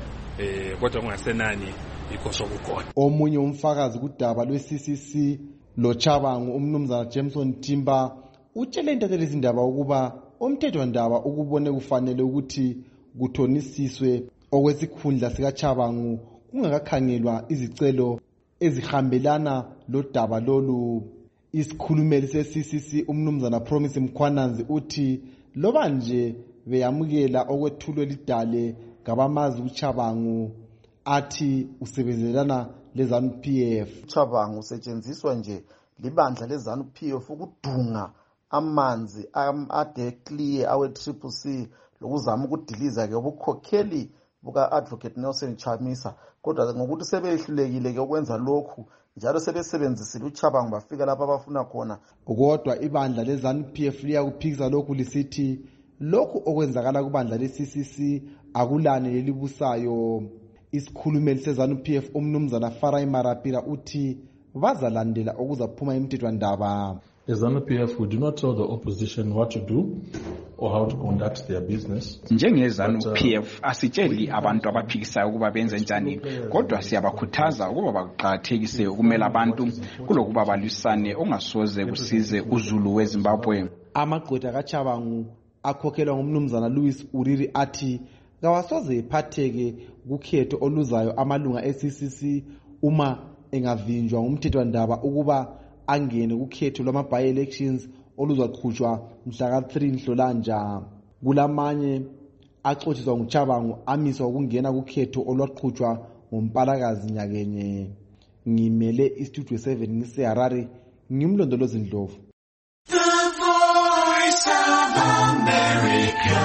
Eh kodwa kungasenani ikho sokukhona. Omunye umfakazi kudaba lwe-C C C lo Chabangu umnumzana Jameson Timba utshele intatheli izindaba ukuba umthethondaba ukubone kufanele ukuthi kuthonisiswe okwesikhundla sikaChabangu kungakakhangelwa izicelo ezihambelana lodaba lolu. Isikhulumeli se-C C C umnumzana Promise Mkhwananzi uthi loba nje beyamukela okwethulwe lidale ngabamazi uChabangu athi usebenzelana leZANU P F. uChabangu usetshenziswa nje libandla leZANU P F ukudunga amanzi ade clear awe-Triple C lokuzama ukudiliza ke ubukhokheli buka-advocate Nelson Chamisa, kodwa ngokuthi sebehlulekile-ke ukwenza lokhu njalo sebesebenzisile uChabangu bafika lapho abafuna khona. Kodwa ibandla le-ZANU-P F liyakuphikisa lokhu lisithi lokhu okwenzakala kubandla le-C C C akulane lelibusayo. Isikhulumeli se-ZANU-P F umnumzana Farai Marapira uthi bazalandela okuzaphuma emthethwandaba. As ZANU-P F, we do not tell the opposition what to do or how to conduct their business. Njenge-ZANU-P F asitsheli abantu abaphikisayo ukuba benze njani, kodwa siyabakhuthaza ukuba baqakathekise ukumela abantu kulokuba balwisane ongasoze kusize uZulu weZimbabwe. Amagqwetha kaChabangu akhokhelwa ngumnumzana Louis Uriri athi kawasoze ephatheke kukhetho oluzayo amalunga e-C C C uma engavinjwa ngumthethwandaba ukuba angene kukhetho lwama-by-elections oluzaqhutshwa mhla ka-three Nhlolanja. Kulamanye axotshiswa nguChabangu amiswa ukungena kukhetho olwaqhutshwa ngoMpalakazi nyakenye. Ngimele istudio seven ngise-Harare, ngimlondolozi Ndlovu. The Voice of America,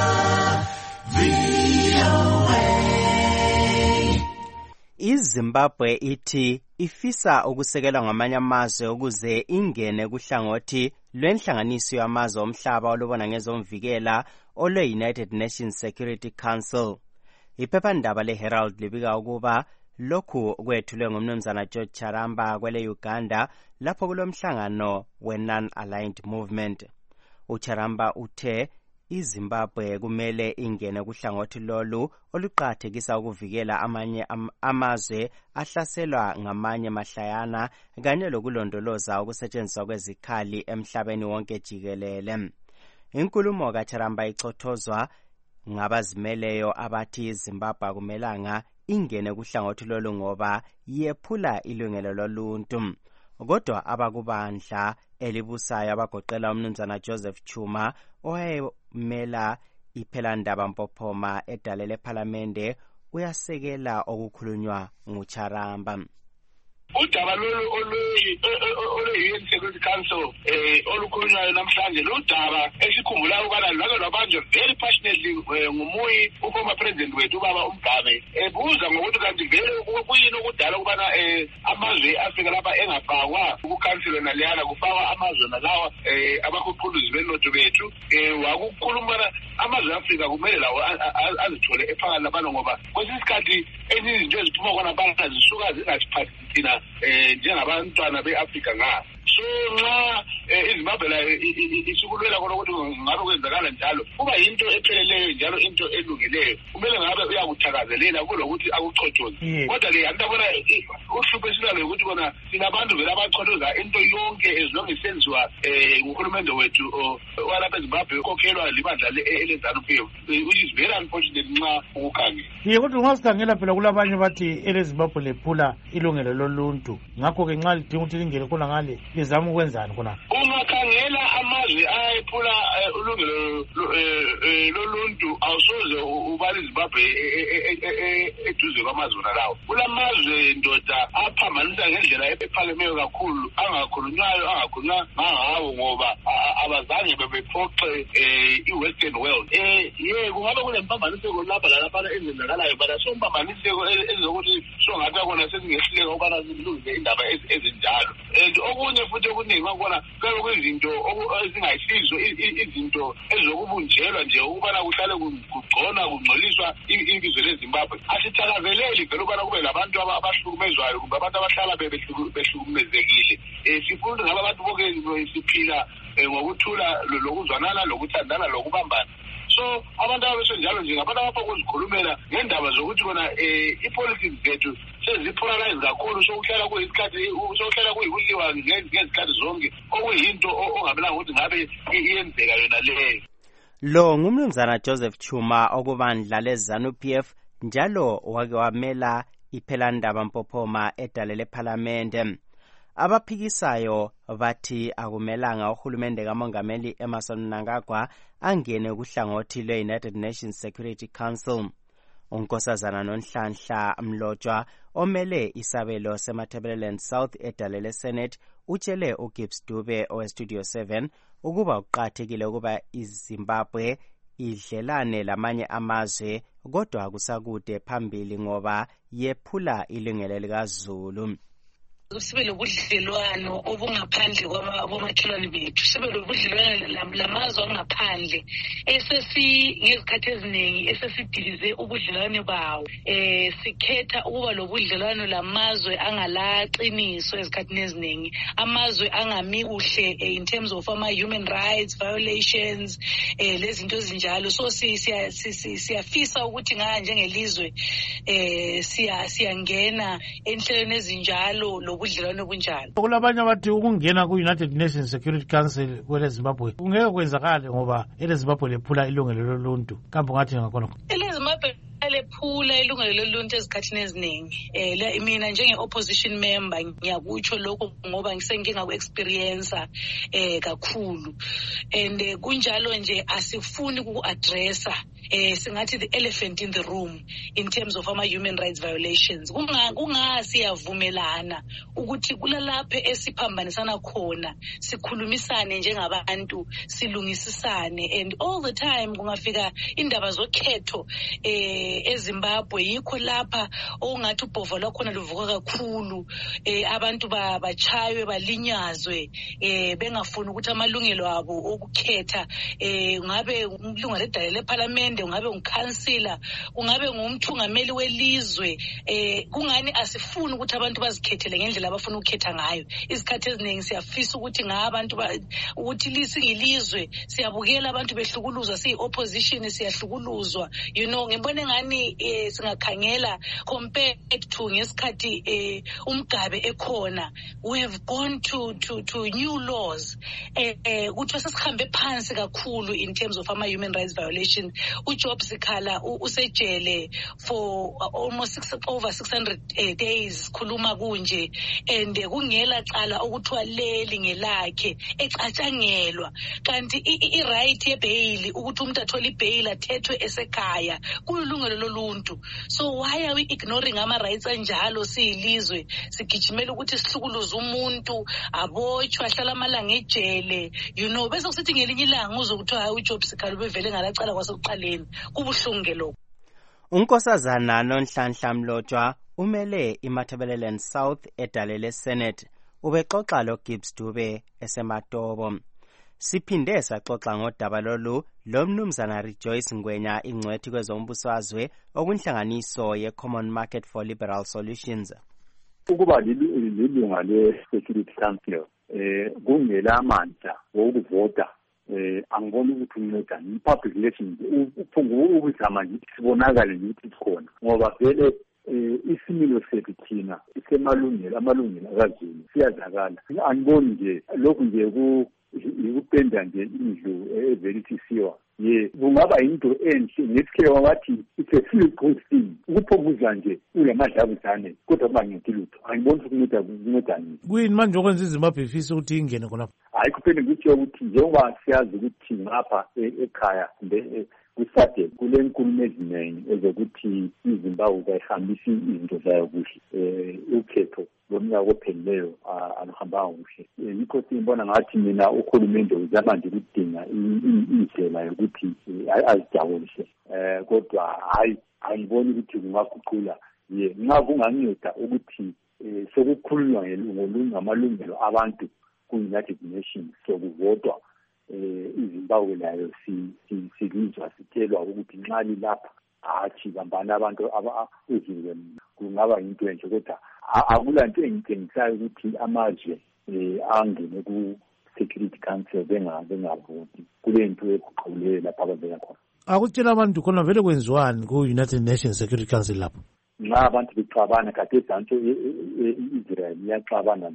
V O A. iZimbabwe ithi ifisa ukusekelwa ngamanye amazwe ukuze ingene kuhlangothi lwenhlanganiso yamazwe omhlaba olubona ngezomvikela olwe-United Nations Security Council. Iphephandaba le-Herald libika ukuba lokhu kwethulwe ngumnumzana George Charamba kwele Uganda lapho kulomhlangano we-Non-Aligned Movement. uCharamba uthe iZimbabwe kumele ingene kuhlangothi lolu oluqhathekisa ukuvikela amanye am amazwe ahlaselwa ngamanye mahlayana kanye lokulondoloza ukusetshenziswa kwezikhali emhlabeni wonke jikelele. Inkulumo kaCharamba ichothozwa ngabazimeleyo abathi iZimbabwe akumelanga ingene kuhlangothi lolu ngoba yephula ilungelo loluntu. Kodwa abakubandla elibusayo abagoqela umnumzana Joseph Chuma owayemela iphelandaba Mpophoma edalele ephalamende uyasekela okukhulunywa nguCharamba. Udaba lolu olu-U N Security Council olukhulunywayo namhlanje ludaba esikhumbulayo ukubana lwake lwabanjwa very passionately ngumuyi uformer president wethu ubaba uMgabe ebuza ngokuthi kanti vele kuyini ukudala ukubana amazwe afika lapha engafakwa kukhansilo naleyana kufakwa amazwe nalawa abakuquluzi benotho bethu. Wakukhuluma amazwe Afrika kumele lawo azithole ephakathi labana ngoba kwesinye isikhathi ezinye izinto eziphuma khona bana zisuka zingasiphathi thina njengabantwana be-Afrika nga. So nxa iZimbabwe la isikulwela khona ukuthi ngabe kwenzakala njalo kuba yinto epheleleyo njalo into elungileyo kumele ngabe uyakuthakazelela kulokuthi akuchothoze. Kodwa ke antabona uhlupho esilalo ukuthi bona sinabantu vele abachothoza into yonke ezilonge isenziwa nguhulumende wethu walapha eZimbabwe ukhokhelwa libandla ele-ZANU-P F, which is very unfortunate nxa ukukhangela. Ye kodwa ungasikhangela phela kulabanye bathi eleZimbabwe lephula ilungelo loluntu, ngakho-ke nxa lidinga ukuthi lingene khona ngale lizama ukwenzani khona? Ungakhangela amazwe ayephula ulungelo loluntu awusoze ubala iZimbabwe eduze kwamazwe lawo. Kulamazwe ndoda aphambanisa ngendlela ephalemeyo kakhulu angakhulunywayo angakhulunywa ngawo ngoba abazange bebephoxe i-Western world. Ye kungabe kunempambaniseko lapha lalaphana ezenzakalayo bana sompambaniseko ezokuthi songathi akona sesingehluleka ukubana silungise indaba ezinjalo. And okunye futhi okuningi ngakubona kube kuyizinto ezingayisizo izinto ezokubunjelwa nje ukubana kuhlale kugcona kungcoliswa ibizwe leZimbabwe. Asithakazeleli vele ukubana kube labantu abahlukumezwayo kumbe abantu abahlala behlukumezekile. Sifuna ukuthi ngaba abantu bonke siphila ngokuthula lokuzwanana lokuthandana lokubambana. So abantu abasenjalo nje ngabantu abapha ukuzikhulumela ngendaba zokuthi bona i-politics zethu sezipolarize kakhulu sokuhlala kuyisikhathi sokuhlala kuyikuliwa ngezikhathi zonke okuyinto ongabelanga ukuthi ngabe iyenzeka yona leyo. Lo ngumnumzana Joseph Chuma okubandla le-ZANU-P F njalo wake wamela iphelandaba Mpophoma edalele ephalamende. Abaphikisayo bathi akumelanga uhulumende kamongameli Emmerson Mnangagwa angene kuhlangothi lwe-United Nations Security Council. Unkosazana Nonhlanhla Mlotshwa omele isabelo seMatabeleland South edalele Senate utshele uGibbs Dube oweStudio seven ukuba uqathekile ukuba iZimbabwe idlelane lamanye amazwe kodwa kusakude phambili ngoba yephula ilungelo likaZulu. Sibe lobudlelwano obungaphandle kwabomakhelwane bethu, sibe lobudlelwano lamazwe angaphandle esesi ngezikhathi eziningi esesidilize ubudlelwano bawo. Eh sikhetha ukuba lobudlelwano lamazwe angalaqiniso ezikhathini eziningi, amazwe angami kuhle in terms of ama human rights violations, eh lezinto ezinjalo. So siya siyafisa ukuthi nga njengelizwe eh siya siyangena enhlelweni ezinjalo ubudlelwano bunjalo. Kulabanye abathi ukungena ku-United Nations Security Council kwele Zimbabwe kungeke kwenzakale ngoba ele Zimbabwe lephula ilungelo loluntu. Kambe ngathi ngakhona ele Zimbabwe lephula ilungelo loluntu ezikhathini eziningi. Eh mina njenge opposition member ngiyakutsho lokho ngoba ngisenkinga ku-experience eh kakhulu, and kunjalo nje asifuni uku-addressa eh singathi the elephant in the room in terms of ama human rights violations. Kunga kungasiyavumelana ukuthi kulalaphe esiphambanisana khona sikhulumisane njengabantu silungisisane, and all the time kungafika indaba zokhetho eh eZimbabwe yikho lapha okungathi ubhovo lwakhona luvuka kakhulu, eh abantu bachaywe balinyazwe eh bengafuni ukuthi amalungelo abo okukhetha eh ngabe umlungu ledale leParliament, ungabe uncouncilor, ungabe ngumthungameli welizwe, eh kungani asifuni ukuthi abantu bazikhethele ngendlela abafuna ukukhetha ngayo. Isikhathi eziningi siyafisa ukuthi ngabantu ukuthi lisingilizwe siyabukela abantu behlukuluzwa, siyi opposition siyahlukuluzwa, you know. Ngibone ngani eh singakhangela compared to ngesikhathi eh umgabe ekhona, we have gone to to to new laws eh ukuthi sesihambe phansi kakhulu in terms of ama human rights violation. uJob Sikhala usejele for almost six, over six hundred uh, days khuluma kunje, and kungela cala okuthiwa leli ngelakhe ecatshangelwa, kanti i right ye bail ukuthi umuntu athola ibail athethwe esekhaya kulungelo loluntu. So why are we ignoring ama rights anjalo siyilizwe sigijimela ukuthi sihlukuluze umuntu abotshwa ahlala amalanga ejele, you know, bese kusithi ngelinye ilanga uzokuthiwa hayi uJob Sikhala ubevele ngalacala kwasekuqaleni. Kubuhlungu lokho. Unkosazana Nonhlanhla Mlotshwa umele iMatabeleland South edalele Senate ubexoxa lo Gibbs Dube eseMatobo. Siphinde saxoxa ngodaba lolu lomnumzana Rejoice Ngwenya ingcwethi kwezombusazwe okunhlanganiso ye Common Market for Liberal Solutions. Ukuba lilunga le Security Council eh kungela amandla wokuvota eh angiboni ukuthi uncedani public relations uphungu ukuzama nje sibonakale ukuthi sikhona ngoba vele isimilo sethu thina isemalungelo amalungelo akazulu siyazakala. Angiboni nje lokhu nje ku ikupenda nje indlu everisisiwa ye kungaba into enhle ngesikhe wathi it's a feel good thing ukuphumuza nje ulamadlavuzane kodwa bangekho lutho. Angiboni ukuthi kuncedani kuyini manje okwenza iZimbabwe ifisa ukuthi ingene khona. Hayi kuphinde kuthiwa ukuthi njengoba siyazi ukuthi ngapha ekhaya mbe kusade kule nkulumo eziningi ezokuthi iZimbabwe kayihambisi izinto zayo kuhle, eh ukhetho lomnyaka ophelileyo aluhamba kuhle. Yikho simbona ngathi mina uhulumende uzama nje ukudinga indlela yokuthi azijabulise, eh kodwa hayi ayiboni ukuthi kungaguqula ye nxa kunganceda ukuthi sokukhulunywa ngelungelo amalungelo abantu ku-United Nations sokuvotwa eh iZimbabwe nayo silizwa sitshelwa ukuthi nxa lilapha hathi bambana abantu abazizwe kungaba into enhle, kodwa akulanto engithengisayo ukuthi amazwe eh angene ku Security Council bengavoti kule nto eqhubule lapha ababeka khona. Akutshela abantu khona vele kwenziwani ku-United Nations Security Council lapho? Nxa abantu bexabana kade zanto i-Israel iyaxabana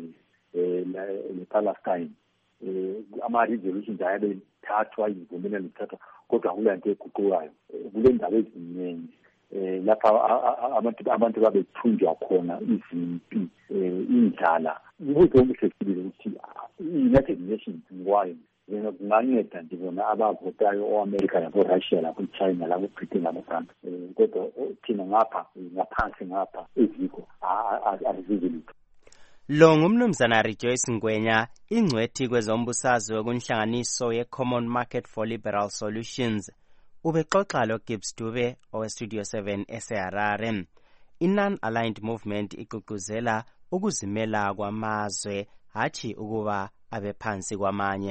ne-Palestine, eh ama-resolutions ayabethathwa izivumelwano zithathwa kodwa kulanto eguqukayo kule ndaba eziningi eh lapha abantu abantu babethunjwa khona izimpi indlala. Ukuthi omusefile ukuthi i-United Nations ngwayo yena kunganceda ndibona abavotayo o-America labo-Russia labo-China labo-Britain labo-France, kodwa thina ngapha ngaphansi ngapha eziko azizi lutho. Lo ngumnumzana Rejoice Ngwenya ingcwethi kwezombusazwe kunhlanganiso ye Common Market for Liberal Solutions. Ubexoxa lo Gibbs Dube owestudio seven eseharare. I-non-aligned movement igqugquzela ukuzimela kwamazwe hathi ukuba abe phansi kwamanye.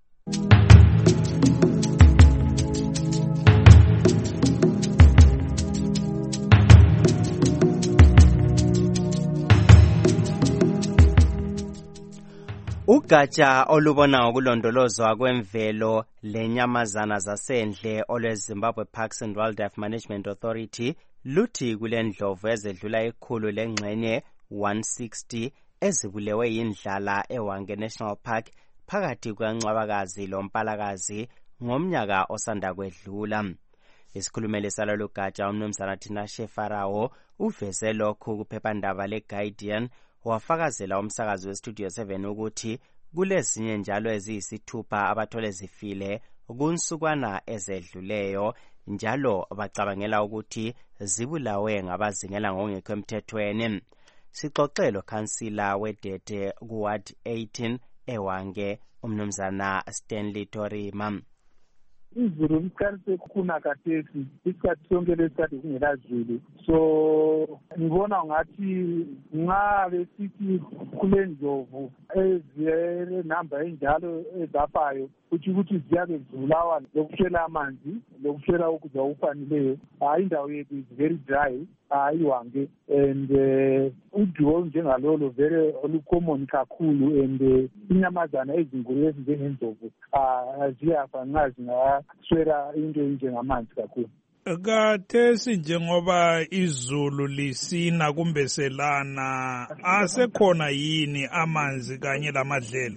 Ugatsha olubona ngokulondolozwa kwemvelo lenyamazana zasendle olweZimbabwe Parks and Wildlife Management Authority luthi kulendlovu ezedlula ikhulu lengxenye one sixty ezibulewe yindlala eHwange National Park phakathi kweNcwabakazi loMpalakazi ngomnyaka osanda kwedlula. Isikhulumeli salolu gatsha umnumzana Tinashe Farao uveze lokhu kuphephandaba leGuardian wafakazela umsakazi westudio seven ukuthi kulezinye njalo eziyisithupha abathole zifile kunsukwana ezedluleyo njalo bacabangela ukuthi zibulawe ngabazingela ngokungekho emthethweni. Sixoxelo kansila wedete kuward eighteen eHwange umnumzana Stanley Torima. Izulu liqalise kuna kathesi isikhathi sonke lesikhathi kungela zulu, so ngibona ngathi nxa besithi kule ndlovu eziyele namba enjalo ezafayo kuthi ukuthi ziyabe zibulawa lokuswela amanzi lokuswela ukudla okufaneleyo. Hayi, indawo yethu is very dry ayiHwange and uduo njengalolo vele olucommon kakhulu and inyamazana ezinkulu ezinjengendlovu ziyafa nxa zingaswela into enjengamanzi kakhulu. Kathesi njengoba izulu lisina kumbe selana, asekhona yini amanzi kanye lamadlelo?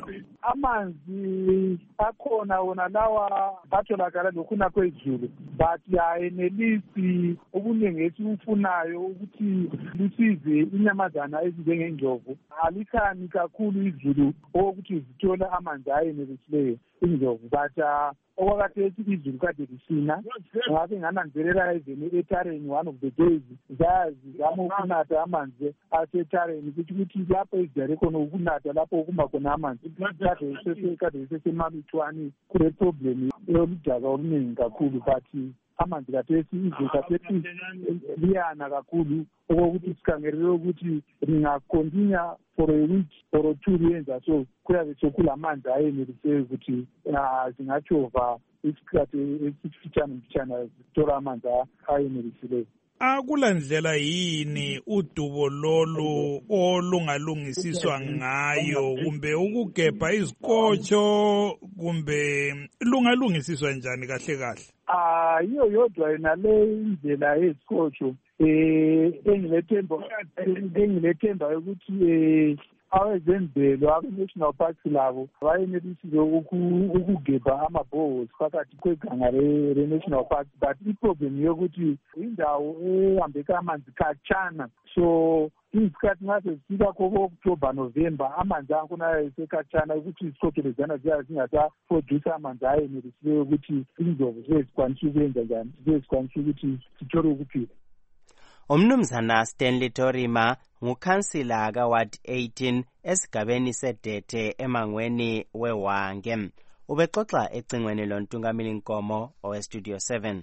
Amanzi akhona wona lawa atholakala lokhuna kwezulu, but ayenelisi okuningi esikufunayo ukuthi lusize inyamazana ezinjengendlovu. Alikhani kakhulu izulu okuthi zithole amanzi ayenelisileyo indlovu, but okwakhathesi izulu kade lisina. Ngabe ngananzelela even eTareni one of the days zazama ukunatha amanzi aseTareni kuthi ukuthi lapho ezijare khona ukunatha lapho okuma khona amanzi kade sesemalutshwane kule problem yoludaka oluningi kakhulu, but amanzi kathesi izulu kathesi liyana kakhulu okokuthi sikhangelele ukuthi lingakontinya for a week or two liyenza so kuyabe sekulamanzi ayeneliseyo ukuthi zingachova isikhathi esifitshane mfitshane zithola amanzi ayenelisileyo. Akula ndlela yini udubo lolu olungalungisiswa ngayo kumbe ukugebha izikotsho kumbe lungalungisiswa njani kahle kahle? Ah, iyo yodwa yona le indlela yezikotsho eh engilethemba engilethemba ukuthi eh awezemvelo abe-national parks labo bayenelisile ukugebha ama-boreholes phakathi kweganga le-national park, but iproblem yokuthi indawo ehambeka amanzi khatshana, so izikhathi ngaze zifika ko-October November amanzi akhona esekhatshana ukuthi izikotsho lezana ziyabe zingasaproduce amanzi ayenelisileyo ukuthi indlovu zezikwanisa ukwenza njani, zezikwanisa ukuthi zithole ukuphila. Umnumzana Stanley Torima ngukhansila kaWard eighteen esigabeni sedete emangweni weHwange. Ubexoxa ecingweni lontungameli Nkomo owestudio seven.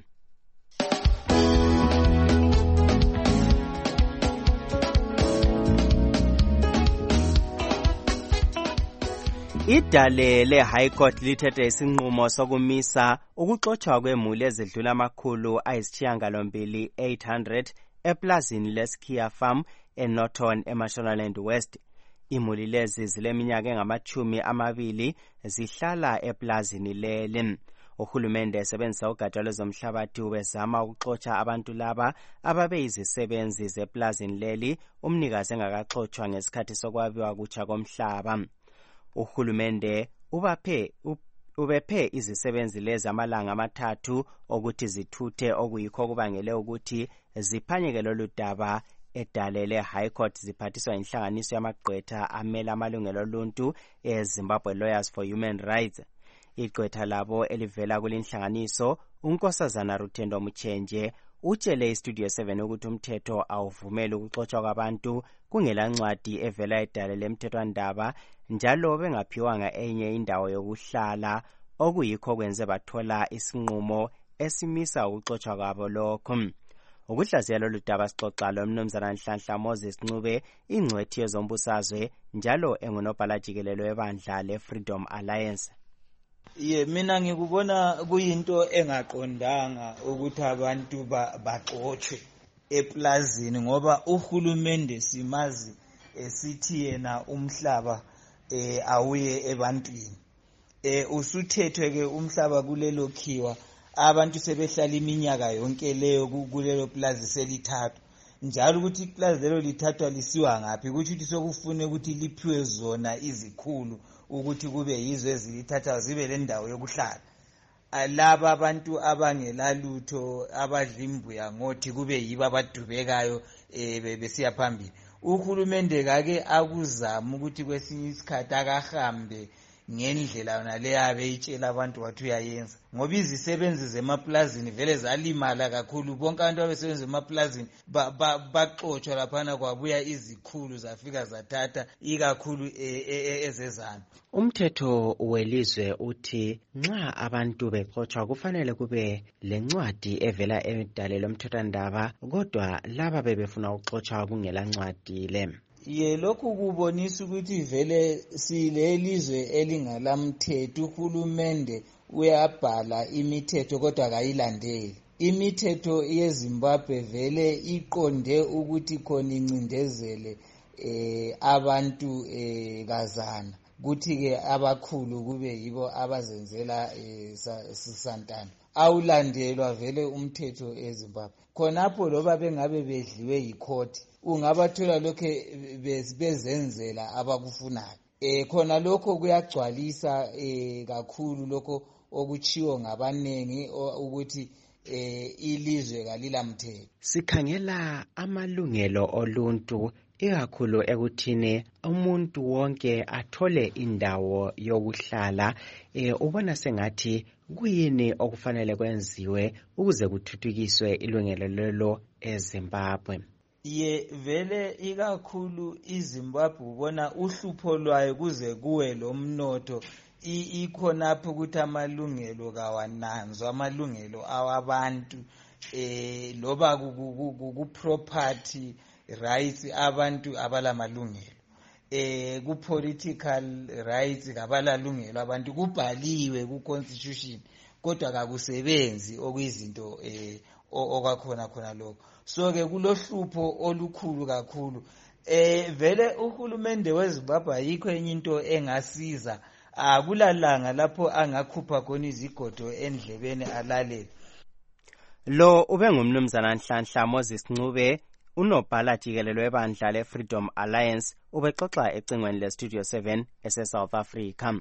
Idale le-High Court lithethe isinqumo sokumisa ukuxotshwa kwemuli ezidlula amakhulu ayisishiyagalombili eight hundred eplazini leSkia Farm eNorton eMashonaland West. Imuli lezi zileminyaka engamachumi amabili zihlala eplazini leli. Uhulumende esebenzisa ugatsha lwezomhlabathi ubezama ukuxotsha abantu laba ababeyizisebenzi zeplazini leli umnikazi engakaxotshwa ngesikhathi sokwabiwa kutsha komhlaba. Uhulumende ubaphe ubephe izisebenzi lezi amalanga amathathu ukuthi zithuthe okuyikho kubangele ukuthi ziphanyeke lolu daba. Edale le-High Court ziphathiswa inhlanganiso yamagqwetha amela amalungelo oluntu eZimbabwe Lawyers for Human Rights. Igqwetha labo elivela kulinhlanganiso unkosazana Rutendo Muchenje utshele istudio seven ukuthi umthetho awuvumeli ukuxotshwa kwabantu kungela ncwadi evela edale lemthethwandaba njalo bengaphiwanga enye indawo yokuhlala okuyikho kwenze bathola isinqumo esimisa ukuxotshwa kwabo lokho. Ukuhlaziya lolu daba sixoxa lomnumzana Nhlanhla Moses Ncube, ingcwethi yezombusazwe njalo engunobhala jikelele webandla le-Freedom Alliance. Ye mina ngikubona kuyinto engaqondanga ukuthi abantu baxotshwe eplazini ngoba uhulumende simazi esithi yena umhlaba eh awuye ebantwini. Eh usuthethwe ke umhlaba kulelo khiwa abantu sebehlala iminyaka yonke leyo kulelo plaza selithathwa. Njalo ukuthi iplaza lelo lithathwa lisiwa ngapi ukuthi ukuthi sokufune ukuthi liphiwe zona izikhulu ukuthi kube yizwe ezilithatha zibe lendawo yokuhlala. Laba abantu abangelalutho abadlimbuya ngothi kube yiba abadubekayo eh besiya phambili. Uhulumende kake akuzama ukuthi kwesinye isikhathi akahambe ngendlela yona le abeyitshela abantu wathi uyayenza ngoba izisebenzi zemaplazini vele zalimala kakhulu. Bonke abantu abasebenza emaplazini baxotshwa laphana kwabuya izikhulu zafika zathatha ikakhulu ezezana. Umthetho welizwe uthi nxa abantu bexotshwa kufanele kube lencwadi evela emidalweni lomthethwandaba, kodwa laba bebefuna ukuxotshwa kungela ncwadi le. Ye lokhu kubonisa ukuthi vele silelizwe elingalamthetho. Uhulumende uyabhala imithetho kodwa kayilandeli. Imithetho yeZimbabwe vele iqonde ukuthi khona incindezele eh abantu eh kazana kuthi ke abakhulu kube yibo abazenzela eh sisantana. Awulandelwa vele umthetho eZimbabwe. Khonapho loba bengabe bedliwe yikhoti ungabathola lokho bezenzela abakufunayo. Eh khona lokho kuyagcwalisa eh kakhulu lokho okuchiwo ngabanengi ukuthi eh ilizwe kalilamthetho. Sikhangela amalungelo oluntu ikakhulu ekuthini umuntu wonke athole indawo yokuhlala. Eh ubona sengathi kuyini okufanele kwenziwe ukuze kuthuthukiswe ilungelo lelo eZimbabwe? Ye vele ikakhulu iZimbabwe ubona uhlupho lwayo kuze kuwe lomnotho ikhonapho ukuthi amalungelo kawananzwa, amalungelo awabantu eh loba ku property rights abantu abalamalungelo, eh ku political rights kabalalungelo abantu, kubhaliwe ku constitution kodwa kakusebenzi okuyizinto eh okwakhona khona lokho. So ke kulohlupho olukhulu kakhulu. Eh vele uhulumende weZimbabwe ayikho enye into engasiza. Akulalanga lapho angakhupha khona izigodo endlebeni alalele. Lo ube ngumnumzana Nhlanhla Moses Ncube, unobhala jikelele webandla le-Freedom Alliance, ubexoxa ecingweni le-Studio seven ese-South Africa.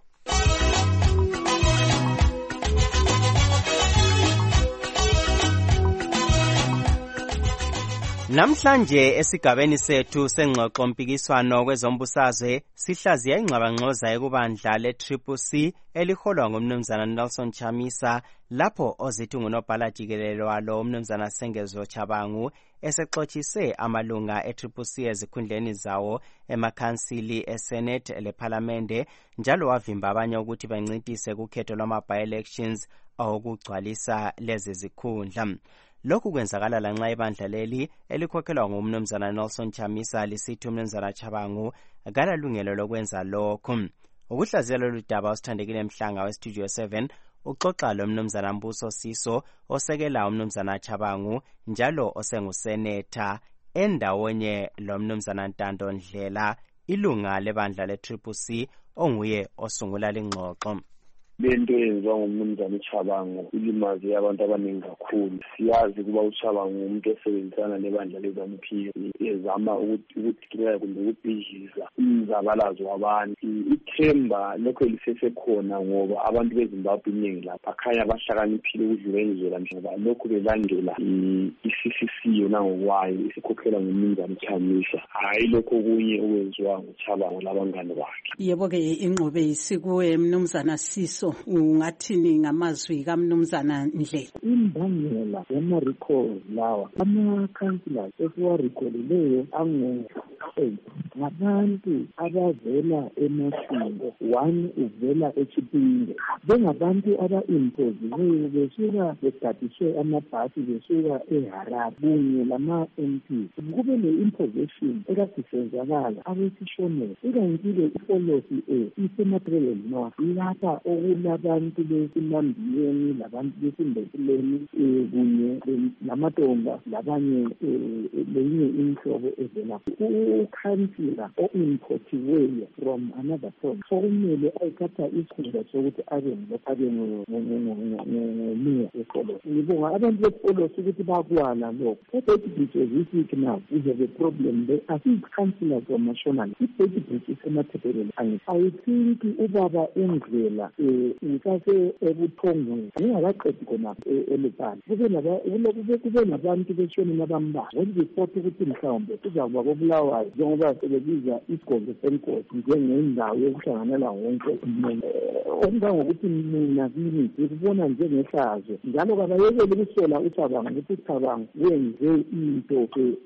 Namhlanje esigabeni sethu sengxoxo mpikiswano kwezombusazwe sihlaziya ingxabangxoza ekubandla le-Triple C eliholwa ngumnumzana Nelson Chamisa, lapho ozithi ngunobhala jikelele walo umnumzana Sengezo Chabangu esexothise amalunga e-Triple C ezikhundleni zawo emakhansili eSenate leParlamente, njalo wavimba abanye ukuthi bancintise kukhetho lwama-by-elections awokugcwalisa lezi zikhundla. Lokhu kwenzakala lanxa ibandla leli elikhokhelwa ngumnumzana Nelson Chamisa lisithi umnumzana Chabangu akalalungelo lokwenza lokhu. Ukuhlaziya lolu daba usithandekile Mhlanga we-Studio seven uxoxa lomnumzana Mbuso Siso osekela umnumzana Chabangu njalo osenguseneta, endawonye lomnumzana Ntando Ndlela, ilunga lebandla le-Triple C onguye osungula lingxoxo. Lento yenziwa ngumnumzana uChabangu ilimaze abantu abaningi kakhulu. Siyazi kuba uChabangu umuntu osebenzisana nebandla le-Z P ezama ukuthikela kumbe ukubhidliza umzabalazo wabantu. Ithemba lokho lisesekhona ngoba abantu beZimbabwe iningi lapha khanya bahlakaniphile ukudlula indlela njengoba lokhu belandela i-C C C yona ngokwayo isikhokhelwa ngumnumzana Chamisa, hayi lokho kunye okwenziwa nguChabangu labangane bakhe. Yebo ke ingqobe isikuwe mnumzana Siso siso ungathini ngamazwi kaMnumzana Ndlela? Imbangela yama-recall lawa ama-councillors esiwarekholileyo angu-eight ngabantu abavela eMashingo, one uvela eChipinge. Bengabantu aba-impoziweyo besuka begadiswe amabhasi besuka eHarare kunye lama-M P. Kube le-imposition ekadisenzakala abesishonela ikankile ifolosi e isemathebeleni north lapha okulabantu besimambiyeni labantu besimbetuleni kunye namatonga labanye lenye inhlobo evela ukhansila o-importiweyo from another province sokumele ayithatha isikhundla sokuthi abe abe ngomeya wefolosi. Ngibonga abantu befolosi ukuthi bakwala lokho. I-Betty Bridge as we speak now, we have a problem there. I think councillors are national. I-Betty Bridge isemathebeleni. I think ubaba uNdlela usase ebuthongweni ngingakaqedi khona elupani kube kube nabantu beshoni nabambalwa ngiziphoth ukuthi mhlawumbe kuzakuba kobulawayo njengoba sebebiza isigodlo senkosi njengendawo yokuhlanganela wonke umuntu okungangokuthi mina kimi ngikubona njengehlazo njalo kabayekele ukusola uCabango ukuthi uCabango wenze into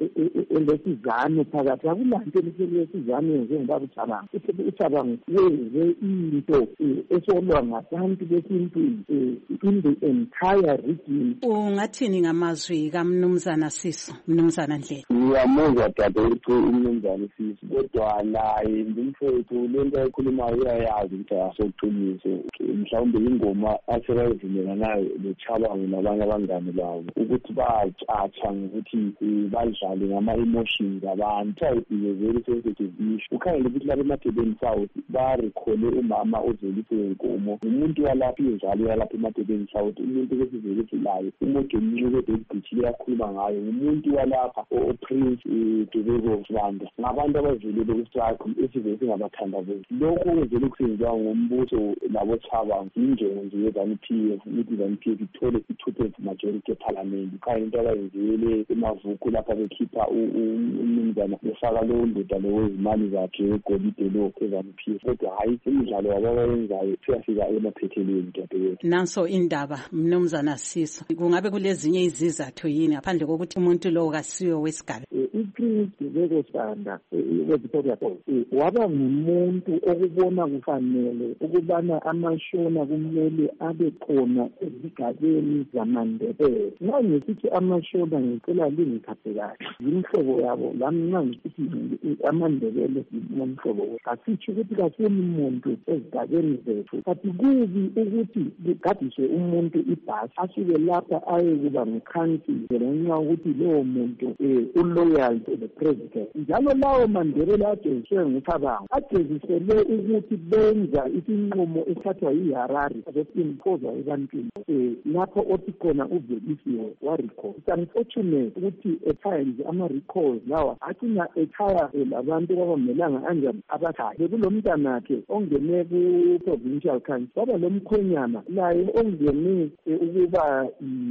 elesizano phakathi akulanto lesizano yenze ngibaba uCabango uCabango wenze into esolwa ngabantu besintwini in the entire region. Ungathini ngamazwi kaMnumzana Siso, Mnumzana Ndlela? Ngiyamuzwa dadewethu uMnumzana Siso kodwa naye ngimfethu lento ayikhulumayo uyayazi ukuthi asoqiniso mhlawumbe ingoma asebazimela nayo leChabango nabanye abangane babo ukuthi bacatsha ngokuthi badlale ngama-emotions abantu. It's a very sensitive issue. Ukhangele ukuthi lapha eMathebeni South barekhole umama ozelise inkomo umuntu walapha injalo yalapha eMathebeni South umuntu besizelilayo umuntu omncane ebhedithile yakhuluma ngayo umuntu walapha oPrince Dubeko Sibanda ngabantu abazilele kustrike esivele singabathandabuzi. Lokho kwenzele kusenziwa ngombuso labo Chabango injongo nje ye-ZANU P F ukuthi ZANU P F ithole i-two-thirds majority eParliament. Khaya into abayenzele emavuku lapha bekhipha umnumzana befaka lowo ndoda lo wezimali zakhe egolide lo e-ZANU P F kodwa hayi imidlalo abayenzayo siyafika emaphethelweni dadewethu. Nanso indaba Mnumzana Siso, kungabe kulezinye izizathu yini ngaphandle kokuthi umuntu lo kasiyo wesigaba? I-Prince Dubeko Sibanda weVictoria Falls waba ngumuntu okubona kufanele ukubana amashona kumele abe khona ezigabeni zamaNdebele. Nxa ngisithi amashona ngicela lingithathe kahle yimhlobo yabo lami nxa ngisithi amaNdebele ngomhlobo asitsho ukuthi kasumuntu ezigabeni zethu kanti kubi ukuthi kugadiswe umuntu ibhasi asuke lapha aye kuba ngukhansila ngenxa ukuthi lowo muntu uloyal to the president. Njalo lawo maNdebele ajeziswe nguCabango ajezisele ukuthi benza isinqumo esithathwa yiHarare azosimpoza ebantwini lapho othi khona uvelisiwe warecall. It's unfortunate ukuthi at times ama-recalls lawa acina ekhaya labantu abamelanga anjani abakhaya. Bekulomntanakhe ongene ku-provincial council waba lomkhwenyana laye ongene ukuba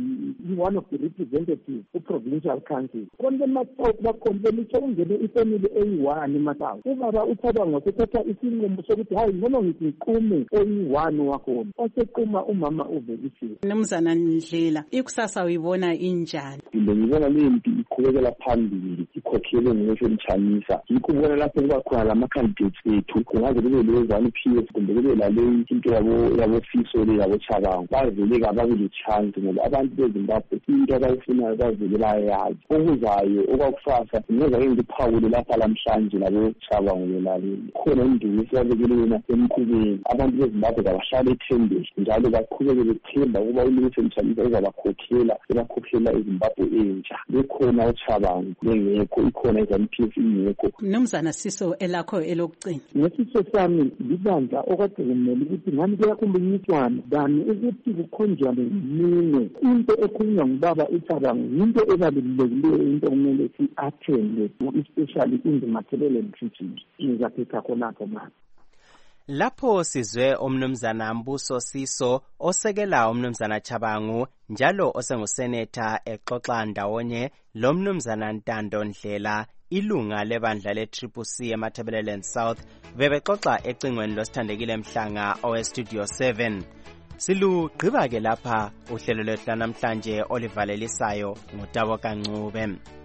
one of the representatives ku-provincial council konke eMathawusi bakhompelitshe ungene ifamily eyi-one eMathawusi. Ubaba uCabango wasethatha isinqumo sokuthi hayi noma ngithi ngiqume eyi-one wakhona wasequma umama uvelisiwe. Mnumzana Ndlela, ikusasa uyibona injani? Ngibona lempi iqhubekela phambili ikhokhele ngisho Mchamisa yikho ubona lapho kuba khona lama-candidates ethu kungaze kube le-ZANU P F kumbe kube lale into yabo Siso le yabo Chabango bavele kababe le-chance ngoba abantu beZimbabwe into abayifunayo bavele bayayazi okuzayo okwakusasa ngeza ke ngiphawule lapha lamhlanje labo Chabango belaleli khona induku esiyabekele yona emkhubeni abantu beZimbabwe kabahlale ethembeni njalo baqhubeke bethemba ukuba uMillicent Mchamisa uzabakhokhela ebakhokhela eZimbabwe entsha bekhona uChabango bengekho ikhona iZANU P F ingekho. Mnumzana Siso elakho elokucina. Ngesiso sami libandla okade kumele ukuthi ngani kuyakhulunyiswana dani ukuthi kukhonjwane yini into ekhulunywa ngubaba uChabango into ebalulekileyo into kumele si-athende especially in the Mathebele treaty ngizaphetha khonapho manje. Lapho sizwe umnumzana Mbuso Siso osekela umnumzana Chabango njalo osenguseneta exoxa ndawonye lo mnumzana Ntando Ndlela ilunga lebandla le-Triple C eMatabeleland South bebexoxa ecingweni losithandekile Mhlanga owe-Studio seven. Silugqiba ke lapha uhlelo lwethu namhlanje olivalelisayo nguTabo Kancube.